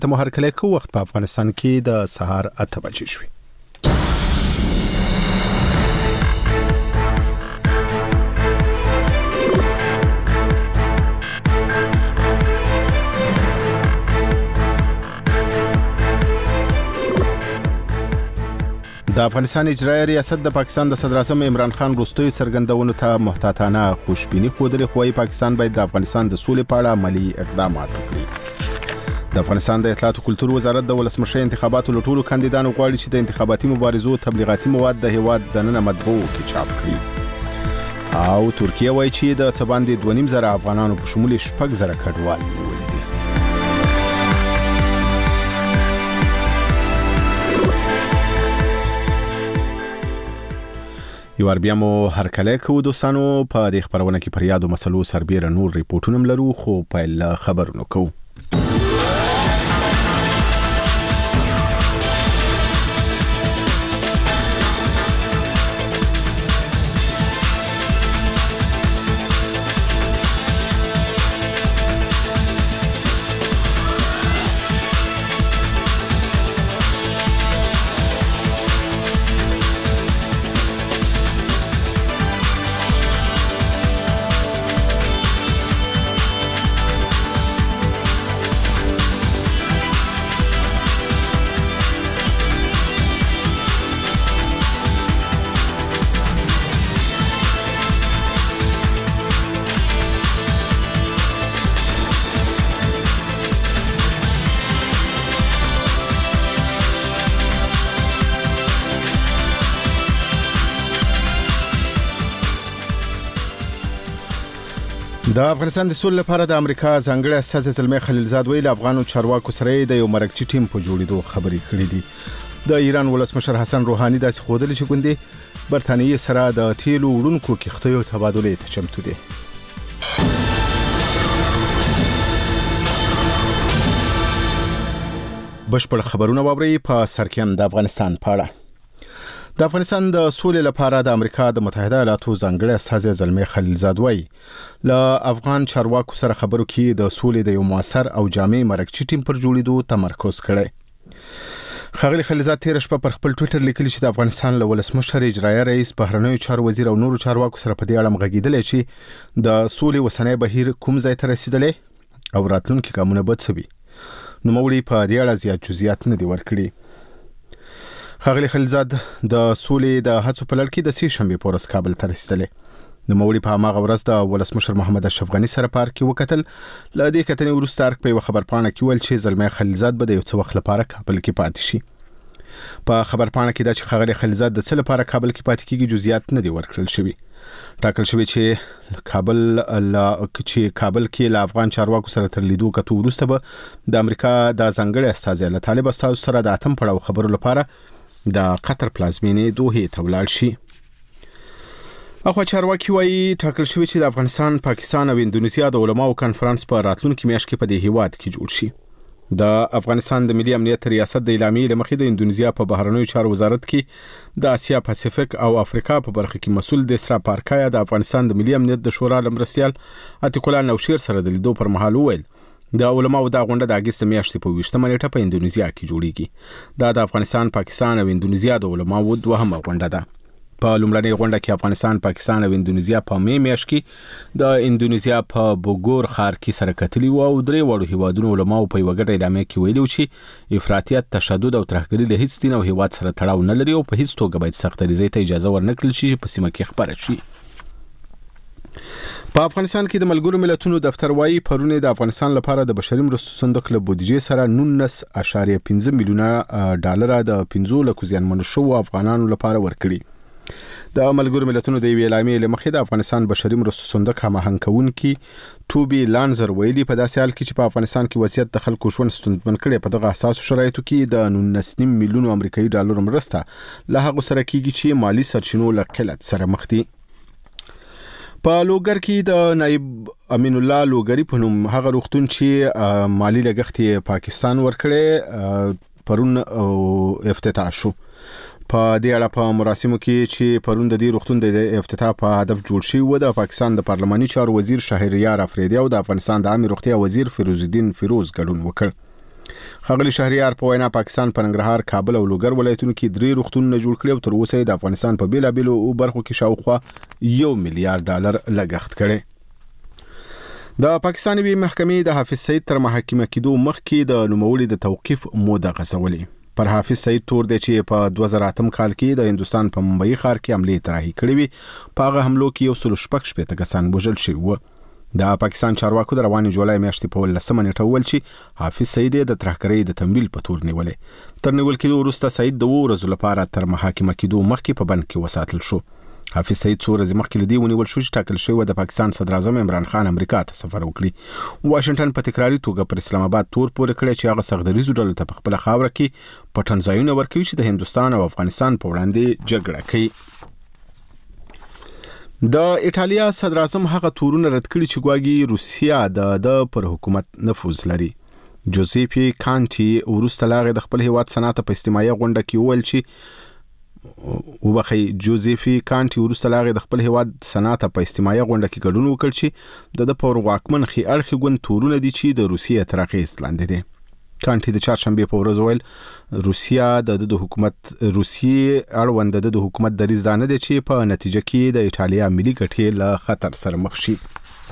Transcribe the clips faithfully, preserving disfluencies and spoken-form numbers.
ته مو هرکلی کو وخت په افغانستان کې د سهار اته بجې شوې. د افغانستان اجرایي ریاست د پاکستان د صدر اعظم عمران خان وروستیو څرګندونو ته محتاطانه خوشبیني ښودلې، خو وايي پاکستان باید د افغانستان د سولې په اړه عملي اقدامات وکړي. د افغانستان د اطلاعات او کلتور وزارت د ولسمشر انتخاباتو له ټولو کاندیدانو غواړي چې د انتخاباتي مبارزو تبلیغاتي مواد د هیواد دننه مطبوعو کې چاپ کړي. او ترکیه وايي چې د څه باندې دوه نیم زره افغانانو په شمول شپږ زره کډوال نیولي دي. یو ار بیا مو هرکلی کوو دوستانو. په دې خبرونه کې پر یادو مسلو سربیره نور ریپورټونه لرو، خو پیل خبرونه کوو. د افغانستان د سولې لپاره د امریکا ځانګړي استازی زلمی خلیلزاد ویل افغانو چارواکو سره د یو مرکزي ټیم په جوړېدو خبرې کړې دي. د ایران ولسمشر حسن روحاني داسې ښودلي چې ګوندې برتانیې سره د تیلو وړونکو کښتیو تبادلې ته چمتو دي. بشپړ خبرونه واورئ په سر کې هم د افغانستان په اړه. د افغانستان د سولې لپاره د امریکا د متحده ایالاتو ځانګړي استازی زلمی خلیلزاد وایي له افغان چارواکو سره خبرو کې د سولې د یو موثر او جامع مرکزي ټیم پر جوړېدو تمرکز کړی. ښاغلي خلیلزاد تېره شپه پر خپل ټویټر لیکلي چې د افغانستان له ولسمشر اجرایي رئیس بهرنیو چارو وزیر او نورو چارواکو سره په دې اړه مغږېدلی چې د سولې اوسنی بهیر کوم ځای ته رسېدلی او راتلونکي ګامونه به څه وي. نوموړي په دې اړه زیات جزئیات نه دي ورکړي. ښاغلي خلیلزاد د سولې د هڅو په لړ کې د سې شنبې په ورځ کابل ته رسېدلی. نوموړي په هماغه ورځ د ولسمشر محمد اشرف غني سره پارک کې وکتل. له دې کتنې وروسته ارګ په یوه خبرپاڼه کې ویل چې زلمی خلیلزاد به د یو څه وخت لپاره کابل کې پاتې شي. په خبرپاڼه کې دا چې ښاغلي خلیلزاد د څه لپاره کابل کې پاتې کېږي جزئیات نه دي ورکړل شوي. ټاکل شوی چې کابل لا چې کابل کې له افغان چارواکو سره تر لیدو کتو وروسته به د امریکا د ځانګړي استازی له طالب استازو سره د اتم پړاو خبرو لپاره د قطر پلازمینې دوحې ته ولاړ شي. اخوا چارواکي وایي ټاکل شوی چې د افغانستان، پاکستان او اندونیزیا د علماو کنفرانس په راتلونکي میاشت کې په دې هیواد کې جوړ شي. د افغانستان د ملي امنیت ریاست د اعلامیې له مخې د اندونیزیا په بهرنیو چارو وزارت کې د اسیا پاسفیک او افریقا په برخه کې مسؤل دیسرا پارکایا د افغانستان د ملي امنیت د شورا لمرسیال عتیق الله نوشیر سره د لیدو پر مهال وویل د علماو د غونډه د اگست میاشتې په ویشتمه نیټه په اندونیزیا کې جوړیږي. دا د افغانستان، پاکستان او اندونیزیا د علماو دوهمه غونډه ده. په لومړنۍ غونډه کې افغانستان، پاکستان او اندونیزیا په می میاشت کې د اندونیزیا په بوګور ښار کې سره کتلي وو او درې واړو هیوادونو علماو په یوه ګډه اعلامیه کې ویلي وو چې افراطیت، تشدد او ترهګري له هیڅ دین او هیواد سره تړاو نه لري او په هیڅ توګه باید سختدریزۍ ته اجازه ورنکړل شي چې په سیمه کې خپره شي. په افغانستان کې د ملګرو ملتونو دفتر وايي پرون د افغانستان لپاره د بشري مرستو صندوق له بودیجې سره نولس اعشاریه پنځه میلیونه ډالر د پنځه لکو زیانمنو شوو افغانانو لپاره ورکړي. د ملګرو ملتونو د یوې اعلامیې له مخې د افغانستان بشري مرستو صندوق هماهنګ کوونکي ټوبي لانزر ویلي په داسې حال کې چې په افغانستان کې وضعیت د خلکو ژوند ستونزمن کړی، په دغه حساسو شرایطو کې د نولس نیم میلیونو امریکایي ډالرو مرسته له هغو سره کېږي چې مالي سرچینو له قلت سره مخ دي. په لوګر کې د نایب امین الله لوګری په نوم هغه روغتون چې مالی لګښت یې پاکستان ورکړی پرون افتتاح شو. په دې اړه په مراسمو کې چې پرون د دې روغتون د افتتاح په هدف جوړ شوی و د پاکستان د پارلماني چارو وزیر شهریار افریدی او د افغانستان د عامه روغتیا وزیر فیروز الدین فیروز ګډون وکړ. ښاغلي شهریار په وینا پاکستان په ننګرهار، کابل او لوګر ولایتونو کې درې روغتونونه جوړ کړي او تر اوسه د افغانستان په بیلابیلو برخو کې شاوخوا یو میلیارډ ډالر لګښت کړي. د پاکستاني محکمې د حافظ سعید تر محاکمه کېدو مخکې د نوموړي د توقیف موده غځولې. پر حافظ سعید تور دی چې په دوه زره اتم کال کې د هندستان په ممبئی ښار کې حمله طرحي کړې وي. په هغه حملو کې یو سل شپږ شپېته کسان وژل شوي وو. د پاکستان چارواکو د روانې جولای میاشتې په ولسمه نیټه وویل چې حافظ سعید د ترهګرۍ د تمویل په تور نیولې. تر نیول کېدو وروسته سعید د اووه ورځو لپاره تر محاکمه کېدو مخکې په بند کې وساتل شو. حافظ سعید څو ورځې مخکې لدی ونیول شو چې ټاکل شوی د پاکستان صدر اعظم عمران خان امریکا ته سفر وکړي. واشنگټن په تکراري توګه پر اسلام آباد تور پورې کړی چې هغه سغدریزو ډلو ته په خپل خاوره کې پټن ځایونه ورکوي چې د هندستان او افغانستان په وړاندې جګړه کوي. د ایټالیا صدر اعظم هغه تورونه رد کړي چې ګواګي روسیا د د پر حکومت نفوذ لري. جوزيپي کانټي ورسته لاغه د خپل هیواد صنعت په استماعي غونډه کې وویل چې وبخي جوزيفي کانټي ورسته لاغه د خپل هیواد صنعت په استماعي غونډه کې ګډون وکړ چې د پور واکمن خي اړخي ګوند تورونه دي چې د روسیې تر اغیز لاندې دي. کانټي د چهارشنبه په ورځ ویل روسیا د د حکومت روسیې اړوند د حکومت دریځ ځانه دي چې په نتیجه کې د ایټالیا ملي ګټې له خطر سره مخ شي.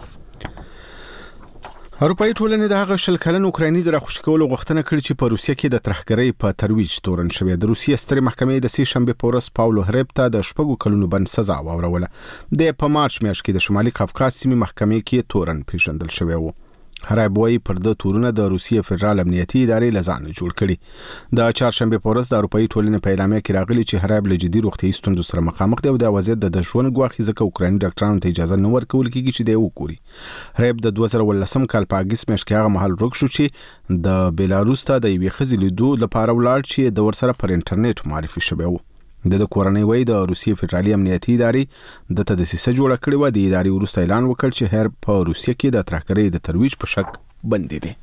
اروپایي ټولنې د هغه شل کلن اوکرایني د راخوشي کولو غوښتنه کړې چې په روسیه کې د ترهګرۍ په ترویج تورن شوی. د روسیې سترې محکمې د سې شنبه په ورځ پاولو هریب ته د شپږو کلونو بند سزا واوروله. د په مارچ میاشت کې د شمالي قفقاز سیمې محکمې کې تورن پیژندل شوی و. هریب وايي پر د تورونه د روسیې فدرال امنیتي ادارې لزانه جوړ کړي. د چهارشنبه په ورځ د اروپایي ټولنې په اعلامیه کې راغلي چې هریب له جدي روغتیايي ستونزو سره مخامخ دی او د وضعیت د ژوند ګواښي ځکه اوکرایني ډاکټرانو ته اجازه نه ورکول کیږي چې دی وګوري. هریب د دوه زره ولسم کال په اگست میاشت کې هغه مهال روغ شو چې د بیلاروس ته د یوې ښځې لیدو لپاره ولاړ چې د ورسره پر انټرنیټ معرفي شوی و. د کورنۍ وای د روسیې فدرالي امنیتي ادارې د تدسیسه جوړه کړې و. د ادارې وروسته اعلان وکړ چې هریب په روسیه کې د ترهګرۍ د ترویج په شک بندي دي.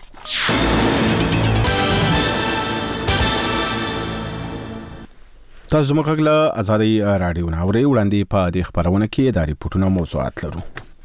تاسو موږ غږ له آزادۍ رادیو نه اورئ. وړاندې په دې خبرونه کې د ریپورتونو موضوعات لرو.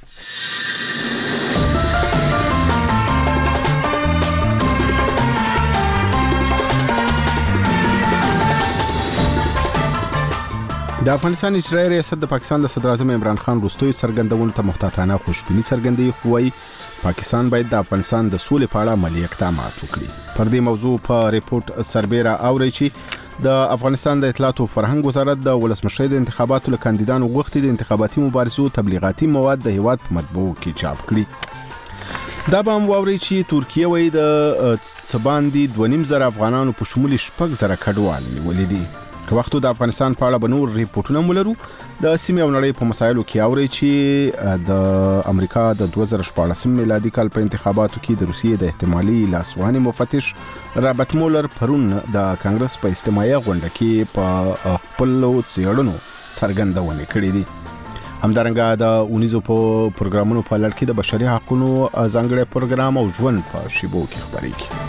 د افغانستان اجرایي ریاست د پاکستان د صدر اعظم عمران خان وروستیو څرګندونو ته محتاطانه خوشبیني څرګندوي، خو وايي پاکستان باید د افغانستان د سولې په اړه عملي اقدامات وکړي. پر دې موضوع په ریپورت سربېره اوري چې د افغانستان د اطلاعات او فرهنګ وزارت د ولسمشر د انتخاباتو له کاندیدانو غوښتي د انتخاباتي مبارزو تبلیغاتي مواد د هیواد په مطبوعو کې چاپ کړي. دا به هم واوري چې ترکیه وايي د څباندې دوه نیم زره افغانانو په شمول شپږ زره کډوال نیولي دي. که وختو د افغانستان په اړه به نور ریپورتونه مولرو. د سیمې او نړۍ په مسایلو کې اوري چې د امریکا د دوه زره شپاړسم میلادي کال په انتخاباتو کې د روسیې د احتمالي لاسوهنې مفتش رابرټ مولر پرون د کانګرس په استماعي غونډه کې په خپل څېړنو څرګندونې کړې دي. همدارنګه د اونیزو په پروګرامونو په لړ کې د بشري حقوقو ځانګړي پروګرام او ژوند په شیبو کې خبرېږي.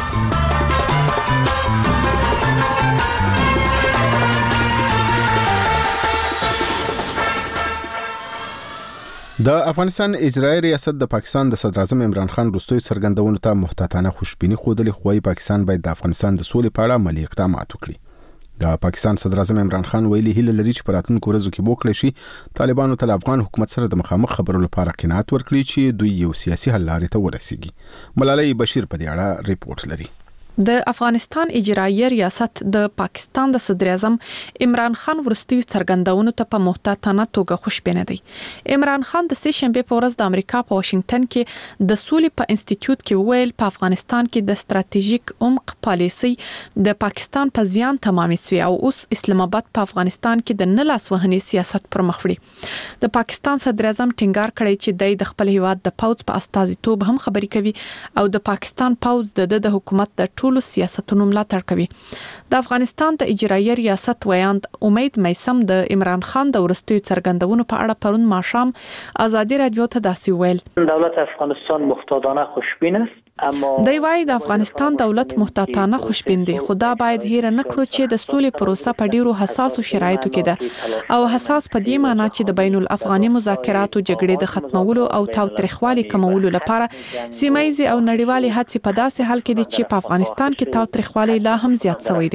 د افغانستان اجرایي ریاست د پاکستان د صدر اعظم عمران خان وروستیو څرګندونو ته محتاطانه خوشبیني ښودلې، خو وايي پاکستان باید د افغانستان د سولې په اړه عملي اقدامات وکړي. د پاکستان صدر اعظم عمران خان ویلي هیله لري چې په راتلونکو ورځو کې به وکړي شي طالبانو ته افغان حکومت سره د مخامخ خبرو لپاره قناعت ورکړي چې دوی یو سیاسي حل لارې ته ورسیږي. ملالۍ بشیر په دې اړه ریپورت لري. د افغانستان اجرایي ریاست د پاکستان د صدر اعظم عمران خان وروستیو څرګندونو ته په محتاطانه توګه خوشبینه دی. عمران خان د سې شنبه په ورځ د امریکا په واشنگټن کې د سولې په انسټیټیوټ کې ویل په افغانستان کې د ستراتیژیک عمق پالیسي د پاکستان په زیان تمامې سوی او اوس اسلام آباد په افغانستان کې د نه لاس وهنې سیاست پر مخ وړي. د پاکستان صدر اعظم ټینګار کړی چې د خپل هیواد د پوځ په استازیتوب هم خبرې کوي او د پاکستان پوځ د د حکومت د ټولو سیاستونو ملاتړ کوي. د افغانستان د اجرایي ریاست ویاند امید میسم د عمران خان د ورستیو څرګندونو په اړه پرون ماښام آزادي رادیو ته داسې ویل: دولت افغانستان محتاطانه خوشبین است دی وايي د افغانستان دولت محتاطانه خوشبین دی، خو دا باید هیر نه کړو چې د سولې پروسه په ډیرو حساسو شرایطو کې ده او حساس په دې معنی چې د بین الافغاني مذاکراتو جګړې د ختمولو او تاوتریخوالي کمولو لپاره سیمایي او نړیوالي هڅې په داسې حال کې دي چې په افغانستان کې تاوتریخوالي لا هم زیات شوی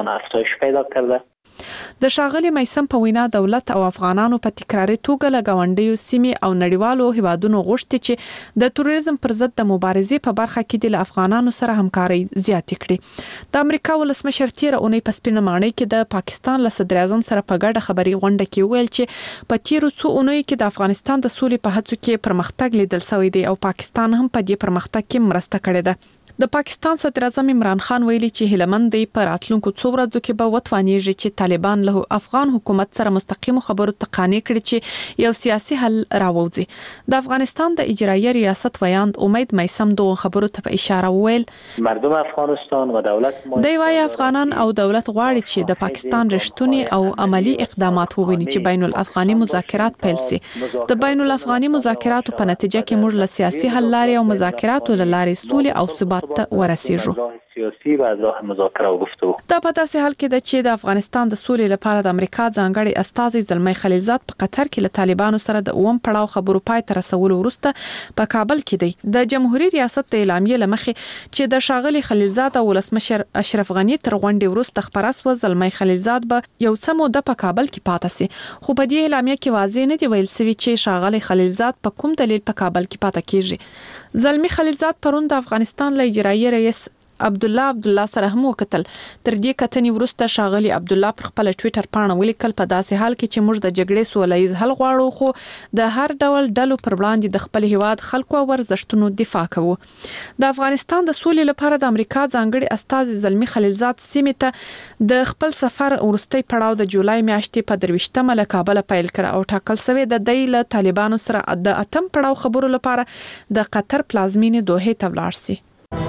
دی. د ښاغلي میثم په وینا دولت او افغانانو په تکراري توګه له ګاونډیو سیمې او نړیوالو هیوادونو غوښتي چې د تروریزم پر ضد د مبارزې په برخه کې د افغانانو سره همکاري زیاتې کړي. د امریکا ولسمشر تیر اونۍ په سپینه ماڼۍ کې د پاکستان له صدر اعظم سره په ګډه خبري غونډه کې ویل چې په تیرو څو اونۍ کې د افغانستان د سولې په هڅو کې پرمختګ لیدل شوی دی او پاکستان هم په دې پرمختګ کې مرسته کړې ده. د پاکستان صدر اعظم عمران خان ویلي چې هیلمند دی پر راتلونکو څو ورځو کې به وتوانیږي چې طالبان له افغان حکومت سره مستقیم خبرو ته قانع کړي چې یو سیاسي حل راووځي. د افغانستان د اجرایي ریاست ویاند امید میثم دوه خبرو ته اشاره ویل مردم افغانستان و دولت دی وايي افغانان او دولت غواړي چې د پاکستان رښتونی او عملی اقدامات وویني چې بین الافغاني مذاکرات پیل شي. د بین الافغاني مذاکراتو په نتیجه کې موږ له سیاسي حل لارې او مذاکراتو لارې سولې او ثبات ته ورسیږو. سیاسي و راه مذاکره او گفتگو. دا په داسې حال کې ده چې د افغانستان د سولې لپاره د امریکا ځانګړي استازي زلمی خلیلزاد په قطر کې له طالبانو سره د اوم پړاو خبرو پای ته رسولو وروسته په کابل کې دی. د جمهوریت ریاست د اعلامیې لمخې چې د ښاغلي خلیلزاد او ولسمشر اشرف غنی تر غونډې وروسته خبره شوه زلمی خلیلزاد به یو څه موده په کابل کې پاتې شي، خو په دې اعلامیه کې واضح نه دی ویل شوی چې ښاغلي خلیلزاد په کوم دلیل په کابل کې پاتې کیږي. زلمی خلیلزاد پرون د افغانستان له اجرایي رئیس عبد الله عبد الله سره هم وکتل. تر دې کتنې وروسته ښاغلي عبد الله پر خپل ټوئیټر پاڼه ولیکل په داسې حال کې چې موږ د جګړې سولهییز حل غواړو خو د هر ډول ډلو پر وړاندې د خپل هیواد خلکو او ارزښتونو دفاع کوو. د افغانستان د سولې لپاره د امریکا ځانګړي استازي زلمی خلیلزاد سیمې ته د خپل سفر وروستي پړاو د جولای میاشتې په درویشتمه له کابل پیل کړ او ټاکل شوی د دی له طالبانو سره د اتم پړاو خبرو لپاره د قطر پلازمینې دوحې ته ولاړ شي.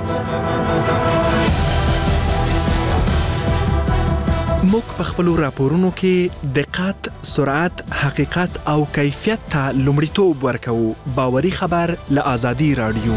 موږ په خپل راپورونو کې دقت، سرعت، حقیقت او کیفیت ته لومړیتوب ورکوو. باوري خبر له آزادي رادیو.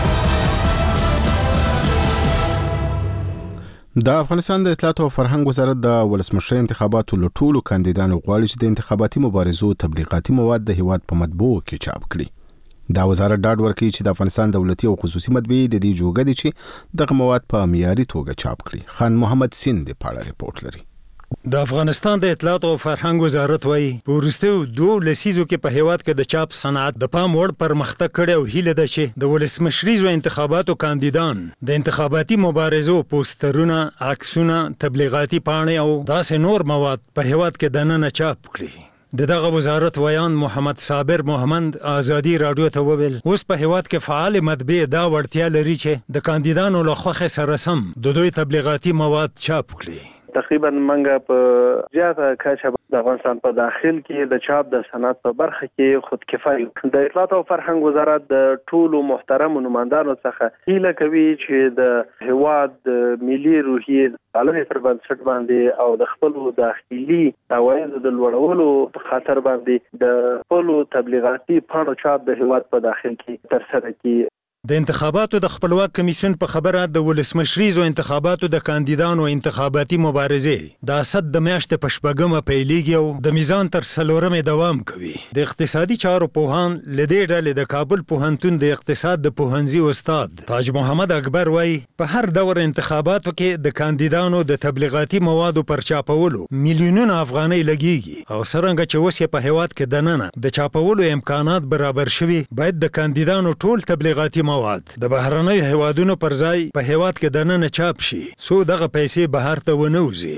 د افغانستان د اطلاعات او فرهنګ وزارت د ولسمشر انتخاباتو له ټولو کاندیدانو غواړي چې د انتخاباتي مبارزو تبلیغاتي مواد د هیواد په مطبوعو کې چاپ کړي. دا وزارت ډاډ ورکوي چې د افغانستان دولتي او خصوصي مطبعې د دې جوګه دي چې دغه مواد په معیاري توګه چاپ کړي. خان محمد سین د پاړه ریپورت لري. د افغانستان د اطلاعات او فرهنګ وزارت وايي په وروستیو دوه لسیزو کې په هیواد کې د چاپ صنعت د پام وړ پرمختګ کړی او هیله ده چې د ولسمشریزو انتخاباتو کاندیدان د انتخاباتي مبارزو پوسټرونه، عکسونه، تبلیغاتي پاڼې او داسې نور مواد په هیواد کې دننه چاپ کړي. د دغه وزارت ویان محمد صابر محمد آزادي رادیو ته وویل اوس په هیواد کې فعال مطبعې دا وړتیا لري چې د کاندیدانو له خوښې سره سم د دوی تبلیغاتي مواد چاپ کړي. تقریبا منګه په زیاته کچه د افغانستان په داخل کې د چاپ د صنعت په برخه کې خودکفایي. د اطلاعات او فرهنګ وزارت د ټولو محترم نمائندانو څخه هیله کوي چې د هیواد ملي روحیې عالمي پر بنسټ باندې او د خپل داخلي عوایدو د لوړولو په خاطر باندې د خپل تبلیغاتي پاڼو چاپ د هیواد په داخل کې ترسره کړي. د انتخاباتو د خپلواک کمیسیون په خبره د ولسمشریزو انتخاباتو د کاندیدانو انتخاباتي مبارزې د اسد د میاشتې په شپږمه پیلېږي او د میزان تر څلورمې دوام کوي. د اقتصادي چارو پوهان له دې ډلې د کابل پوهنتون د اقتصاد د پوهنځي استاد تاج محمد اکبر وايي په هر دور انتخاباتو کې د کاندیدانو د تبلیغاتي موادو پر چاپولو میلیونونه افغانۍ لګیږي او څرنګه چې اوس په هیواد کې دننه د چاپولو امکانات برابر شوي باید د کاندیدانو ټول تبلیغاتي مواد د بهرنیو هیوادونو پر ځای په هیواد کې دننه چاپ شي څو دغه پیسې بهر ته ونه وځي.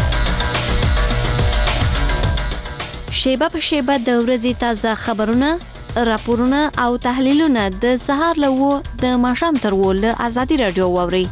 شیبه په شیبه د ورځې تازه خبرونه، راپورونه او تحلیلونه د سهار له و د ماښام تر و له آزادي رادیو واورئ.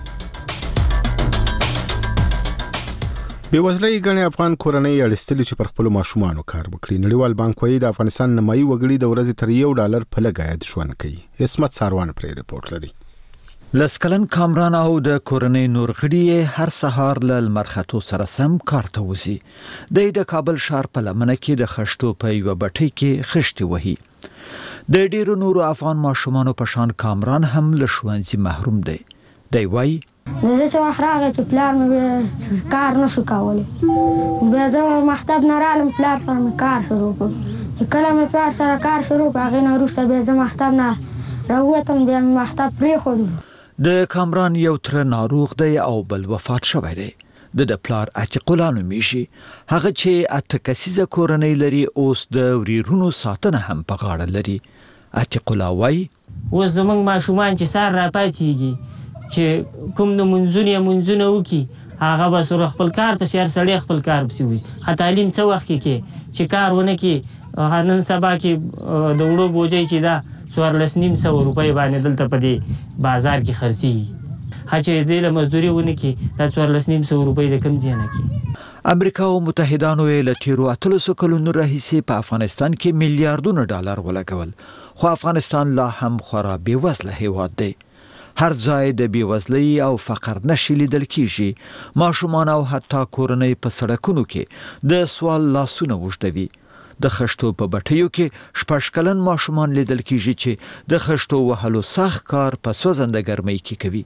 بېوزلۍ ګڼې افغان کورنۍ اړیستلې چې پر خپلو ماشومانو کار وکړي. نړیوال بانک وايي د افغانستان نیمایي وګړي د ورځې تر یو ډالر په لږ عاید ژوند کوي. عصمت ساروان پرې ریپورت لري. لسکلن کامران او د کورنۍ نور غړي هر سهار له لمر ختو سره سم کار ته وځي. د کابل ښار په لمنه کې د خښتو په یوه بټۍ کې خښتې وهي. د ډیرو نورو افغان ماشومانو په شان کامران هم له ښوونځي محروم دی. دی وایي زه چې وخت راغی چې پلار مې کار نشو کولی، بیا زه مکتب نه رالم، پلار سره مې کار شروع کړ. کله مې پلار سره کار شروع کړ، هغې نه وروسته بیا زه مکتب نه راووتم، بیا مې مکتب پرېښودلو. د کامران یو تره ناروغ دی او بل وفات شوی دی. د د پلار عتیق الله نومیږي. هغه چې اته کسیزه کورنۍ لري اوس د وریرونو ساتنه هم په غاړه لري. عتیق الله وایي اوس زموږ ماشومان چې سهار راپاڅېږي چې کوم د منځونه یې منځونه وکړي، هغه به سره خپل کار پسې، هر سړی خپل کار پسې وځي. ښه تعلیم څه وخت کې کې چې کار ونه کړي، نن سبا کې د وړو بوجۍ چې ده څوارلس نیم سوه روپۍ باندې دلته په دې بازار کې خرڅېږي. ښه چې دې له مزدوري ونه کړي، دا څوارلس نیم سوه روپۍ د کوم ځای نه کړي. امریکا او متحدانو یې له تیرو اتلسو کلونو راهیسې په افغانستان کې میلیارډونه ډالر ولګول، خو افغانستان لا هم خورا بېوزله هیواد دی. هر ځای د بېوزلۍ او فقر نښې لیدل کېږي. ماشومان او حتی کورنۍ په سړکونو کې د سوال لاسونه اوږدوي. د خښتو په بټیو کې شپږ کلن ماشومان لیدل کېږي چې د خښتو وهلو سخت کار په سوځنده ګرمۍ کې کوي.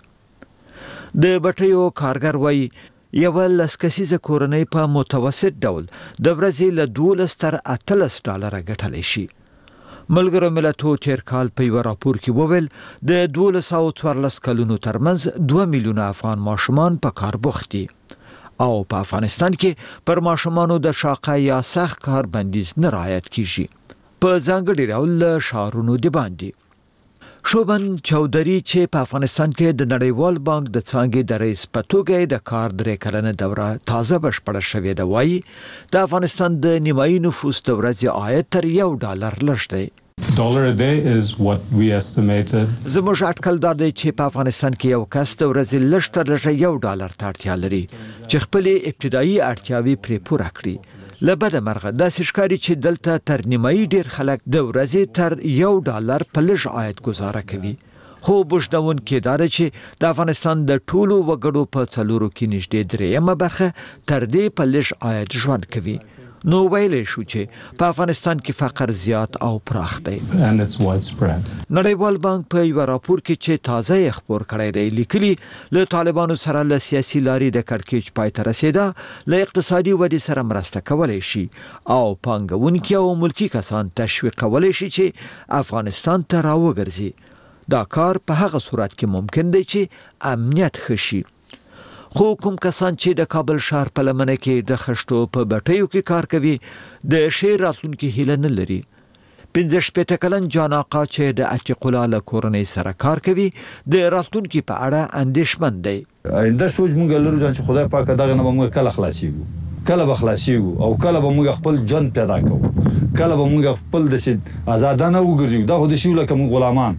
د بټیو کارګر وایي یوه لس کسیزه کورنۍ په متوسط ډول د ورځې له دولس تر اتلس ډالره ګټلی شي. ملګرو ملتونو تیر کال په یو راپور کې وویل د دولس او څوارلس کلونو ترمنځ دوه میلیونه افغان ماشومان په کار بوخت دي او په افغانستان کې پر ماشومانو د شاقه یا سخت کار بندیز نه رعایت کیږي، په ځانګړي ډول له ښارونو د باندې. شوبن چودري چې په افغانستان کې د نړیوال بانک د څانګې د رئیس په توګه د کار درې کلنه دوره تازه بشپړه شوې ده، وایي د افغانستان د نیمایي نفوس د ورځې عاید تر یو ډالر لږ دی. Dollar a day is what we estimated. زموږ اټکل دا دی چې په افغانستان کې یو کس د ورځې لږ تر لږه یو ډالر ته اړتیا لري چې خپلې ابتدایي اړتیاوې پرې پوره کړي. له بده مرغه داسې ښکاري چې دلته تر نیمایي ډیر خلک د ورځې تر یو ډالر په لږ عاید ګزاره کوي. خو بوجدونکې دا ده چې د افغانستان د ټولو وګړو په څلورو کې نږدې درېیمه برخه تر دې په لږ عاید ژوند کوي. نو ویلی شو چې په افغانستان کې فقر زیات او پراخ دی. And it's widespread. نړیوال بانک په یو راپور کې چې تازه یې خپور کړی دی لیکلي له طالبانو سره له سیاسي لارې د کړکېچ پای ته رسېده له اقتصادي ودې سره مرسته کولی شي او پانګونکي او ملکي کسان تشویق کولی شي چې افغانستان ته راوګرځي. دا کار په هغه صورت کې ممکن دی چې امنیت ښه شي. خو کوم کسان چې د کابل ښار په لمنه کې د خښتو په بټیو کې کار کوي د ښې راتلونکي هیله نه لري. پنځه شپېته کلن جان آقا چې د عتیق الله له کورنۍ سره کار کوي د راتلونکي په اړه اندېښمن دی. آینده سوچ موږ لرو چې خدای پاک دغه نه به موږ کله خلاصېږو، کله به خلاصېږو او کله به موږ خپل ژوند پیدا کوو، کله به موږ خپل داسې ازادانه وګرځو. دا خو داسې یو لکه موږ غلامان.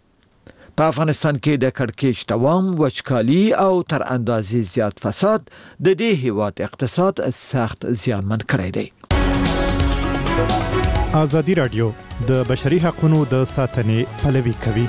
په افغانستان کې د کړکېچ دوام، وچکالي او تر اندازې زیات فساد د دې هیواد اقتصاد سخت زیانمن کړی دی. ازادي راډیو د بشري حقوقو د ساتنې پلوي کوي.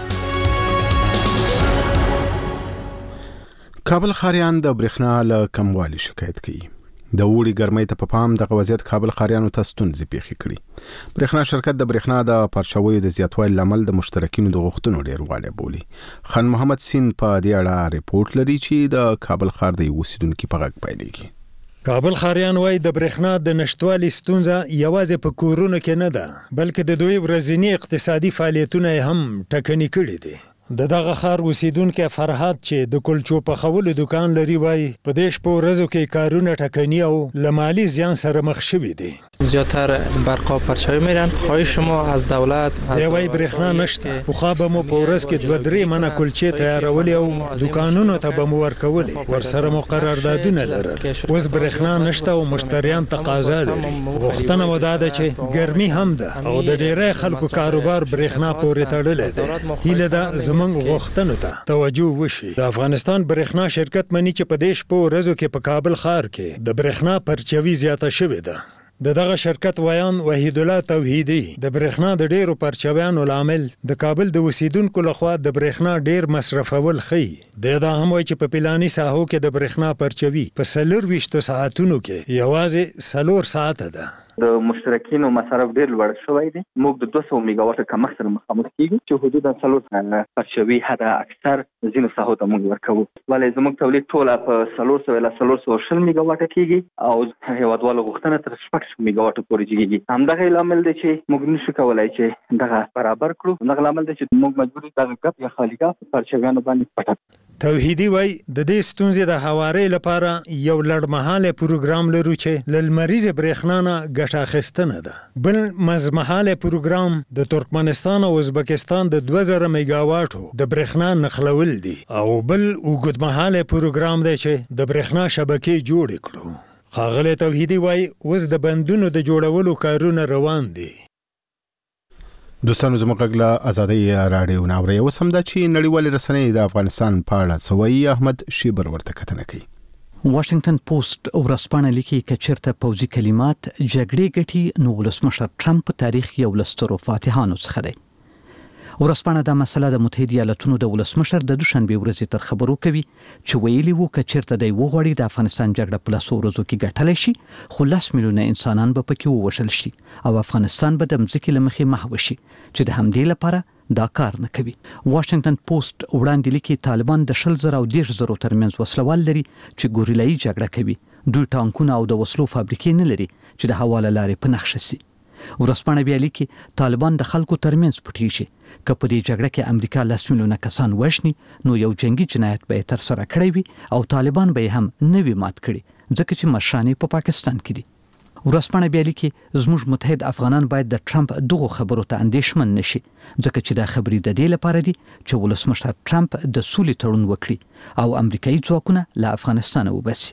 کابل خاریان د برېښنا له کموالي شکایت کوي. د اوړي ګرمۍ ته په پام دغه وضعیت کابل خاریانو ته ستونزې پیښې کړي. برېښنا شرکت د برېښنا د پرچاویو د زیاتوالي لامل د مشترکینو د غوښتنو ډیروالی بولي. خان محمد سین په دې اړه ریپورت لري چې د کابل ښار د اوسیدونکو په غږ پیلېږي. کابل خاریان وایي د برېښنا د نشټوالي ستونزه یوازې په کورونو کې نه ده، بلکې د دوی ورځني اقتصادي فعالیتونه هم ټکني کړي دي. د دغه ښار اوسیدونکي فرهاد چې د کلچو پخولو دکان لري وایي په دې شپو ورځو کې کارونه ټکني او له مالي زیان سره مخ شوي دي. زیاتر برقا پرچاوی میرن. خواهش شما از دولت دی وایي برېښنا نشته. پخوا به مو په ورځ کې دوه درې منه کلچې تیارولې او دکانونو ته به مو ورکولې، ورسره مو قراردادونه لرل. اوس برېښنا نشته او مشتریان تقاضا لري. غوښتنه مو دا ده چې ګرمي هم ده او د ډېری خلکو کاروبار برېښنا پورې تړلی دی. هیله ده موږ غوښتنو ته توجه وشي. د افغانستان برېښنا شرکت مني چې په دې شپو ورځو کې په کابل ښار کې د برېښنا پرچاوي زیاته شوې ده. د دغه شرکت ویان وحید الله توحیدي د برېښنا د ډیرو پرچاویانو لامل د کابل د اوسیدونکو لخوا د برېښنا ډیر مصرفول ښیي. د دا هم وایي چې په پلاني ساحو کې د برېښنا پرچاوي په څلور ویشتو ساعتونو کې یوازې څلور ساعته ده. د مشترکینو مصرف ډیر لوړ شوی دی. موږ د دوه سوه میگاواټ کمښت سره مخامخ کیږو چې حدودا څلور پرچوي حد اکثر ځینو ساحو ته موږ ورکوو. ولې زموږ تولید ټول په څلور سوه له څلور سوه شل میگاواټ کیږي او هیوادوالو غوښتنه تر شپږ سوه میگاواټ پورې کیږي. همدغه لامل دی چې موږ نشو کولای چې دغه برابر کړو. همدغه لامل دی چې موږ مجبور یو دغه ګپ یا خالی ګپ پرچویانو باندې پټ. توحیدی وای د دې ستونزې د هواري لپاره یو لړمحاله پروګرام لرو چې للمریض برېښنا نه ګټه اخیستنه ده. بل مزمحاله پروګرام د ترکمنستان او ازبکستان د دوه زره میگاواټو د برېښنا نخلول دي او بل وګدمحاله پروګرام دی چې د برېښنا شبکې جوړ کړو. خاغله توحیدی وای اوس د بندونو د جوړولو کارونه روان دي. دوستانو زموږ غږ ازادي راډیو ناوړي وسم دا چې نړیوال رسنۍ د افغانستان په اړه سوي احمد شیبر ورته کتنه کوي. واشنگټن پوسټ ورځپاڼه لیکي چې چیرته پوځي کلمات جګړې ګټي نو ولسمشر ټرمپ تاریخ یو لسترو فاتحانو څخه دی. ورځپاڼه دا مسله د متحده ایالاتونو د ولسمشر د دوشنبه ورځې تر خبرو کوي چې ویلي وو چې چیرته د وغوړي د افغانستان جګړه په لاسو ورځو کې ګټلای شي خو لاس میلیونه انسانان به پکې ووژل شي او افغانستان به د مځکې له مخې محو شي چې د همدې لپاره دا کار نه کوي. واشنگټن پوسټ وړاندې لیکي طالبان د شل زره او دېرش زره ترمنځ وسلوال لري چې ګوریلایي جګړه کوي. دوی ټانکونه او د وسلو فابریکې نه لري چې د حواله لارې په نښه شي. ورځپاڼه بیا لیکي طالبان د خلکو ترمنځ پټي شي که په دې جګړه کې امریکا لاس میلیونه کسان وژني نو یو جنگي جنایت به تر سره کړی وي او طالبان به هم نه وي مات کړي ځکه چې مشران په پاکستان کې دي. ورځپاڼه بیا لیکي زموږ متحد افغانان باید د ټرمپ دغه خبرو ته اندېښمن نشي ځکه چې دا خبرې د دې لپاره دي چې ولسمشر ټرمپ د سولې تړون وکړي او امریکایي ځواکونه له افغانستان وباسي.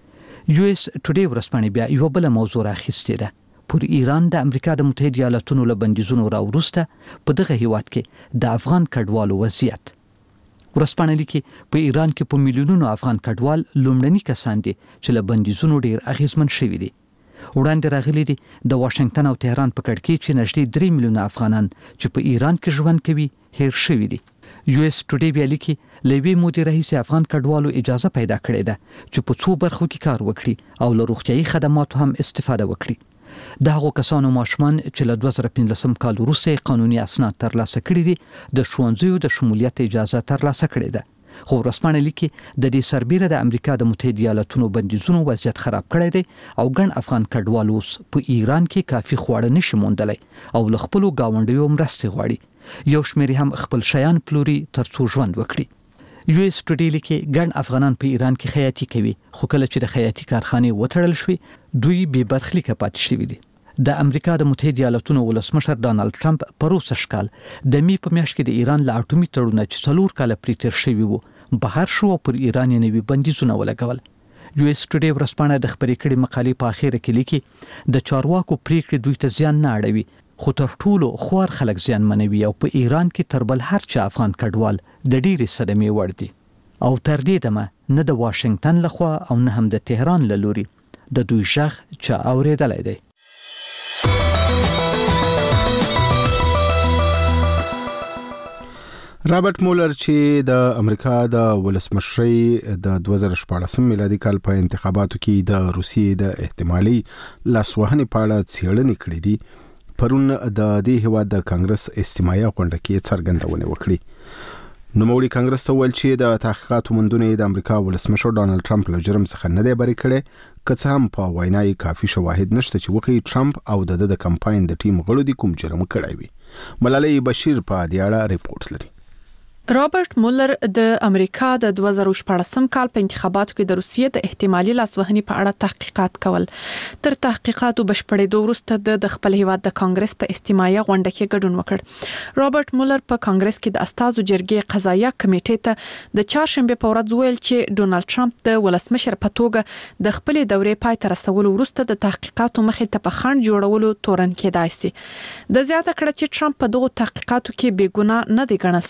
یو اس ټوډے ورځپاڼه بیا یو بل موضوع راخیستې ده. پر ایران د امریکا د متحده ایالاتونو له بندیزونو راوروسته په دغه هیواد کې د افغان کډوالو وضعیت. ورځپاڼه لیکي په ایران کې په میلیونونو افغان کډوال لومړني کسان دي چې له بندیزونو ډیر اغیزمن شوي دي. وړاندې راغلي دي د واشنگټن او تهران په کډ کې چې نږدې درې میلیونه افغانان چې په ایران کې ژوند کوي هیر شوي دي. یو اس ټوډے بیا لیکي لوی مودي رئیس افغان کډوالو اجازه پیدا کړې ده چې په څو برخو کې کار وکړي او له روغتيایي خدماتو هم استفاده وکړي. د هغو کسانو ماشومان چې له دوه زره پنځلسم کال وروسته قانوني اسناد ترلاسه کړي دي د ښوونځیو د شمولیت اجازه ترلاسه کړې ده. خو ورځپاڼه لیکي د دې سربیره د امریکا د متحده ایالاتونو بندیزونو وضعیت خراب کړی دی او ګڼ افغان کډوال اوس په ایران کې کافي خواړه نشي موندلی او له خپلو ګاونډیو مرستې غواړي. یو شمېر هم خپل شیان پلوري ترڅو ژوند وکړي. یو اس ټوډے لیکي ګڼ افغانان په ایران کې خیاطي کوي خو کله چې د خیاطي کارخانې وتړل شوې دوی بې برخلیکه پاتې شوي دي. د امریکا د متحده ایالاتونو ولسمشر ډانلډ ټرمپ پروسه شکال د می په میاشت کې د ایران له اټومي تړون چې څلور کاله پرې تیر شوی وو بهر شو پر ایران یې نوي بندیزونه ولګول. یو اس ټوډے ورځپاڼه د خبرې کړي مقالې په اخر کې لیکي د چارواکو پریکړې دوی ته زیان نه اړوي خو تر ټولو خوار خلک زیان منوي او په ایران کې تر بل هر چا افغان کډوال د ډېرې صدمې وړ دي. او تر دې دمه نه د واشنگټن لخوا او نه هم د تهران له لوري د دوی ژغ چا اورېدلی دی. رابرټ مولر چې د امریکا د ولسمشرۍ د دوه زره شپاړسم میلادي کال په انتخاباتو کې د روسیې د احتمالي لاسوهنې په اړه څېړنې کړې دي پرون د دې هیواد د کانګرس استماعي غونډه کې څرګندونه وکړي. نوموړي کانګرس ته ویل چې د تحقیقاتو موندنې د امریکا ولسمشر ډانلډ ټرمپ له جرم څخه نه دی بری کړی که څه هم په وینا یې کافي شواهد نشته چې وښیي ټرمپ او د د کمپاین د ټیم غړو دي کوم جرم کړی وي. ملالۍ بشیر په دې اړه ریپورت لري. رابرټ مولر د امریکا د دوه زره شپاړسم کال په انتخاباتو کې د روسیې د احتمالي لاسوهنې په اړه تحقیقات کول. تر تحقیقاتو بشپړېدو وروسته د خپل هیواد د کانګرس په استماعي غونډه کې ګډون وکړ. رابرټ مولر په کانګرس کې د استازو جرګې قضایه کمیټې ته د چهارشنبه په ورځ ویل چې ډونالد ټرمپ د ولسمشر په توګه د خپل دورې پای ته رسولو وروسته د تحقیقاتو مخې ته په خنډ جوړولو تورن کېدای شي. د زیاته کړه چې ټرمپ په دغه تحقیقاتو کې بې ګناه نه دی ګڼل شوی.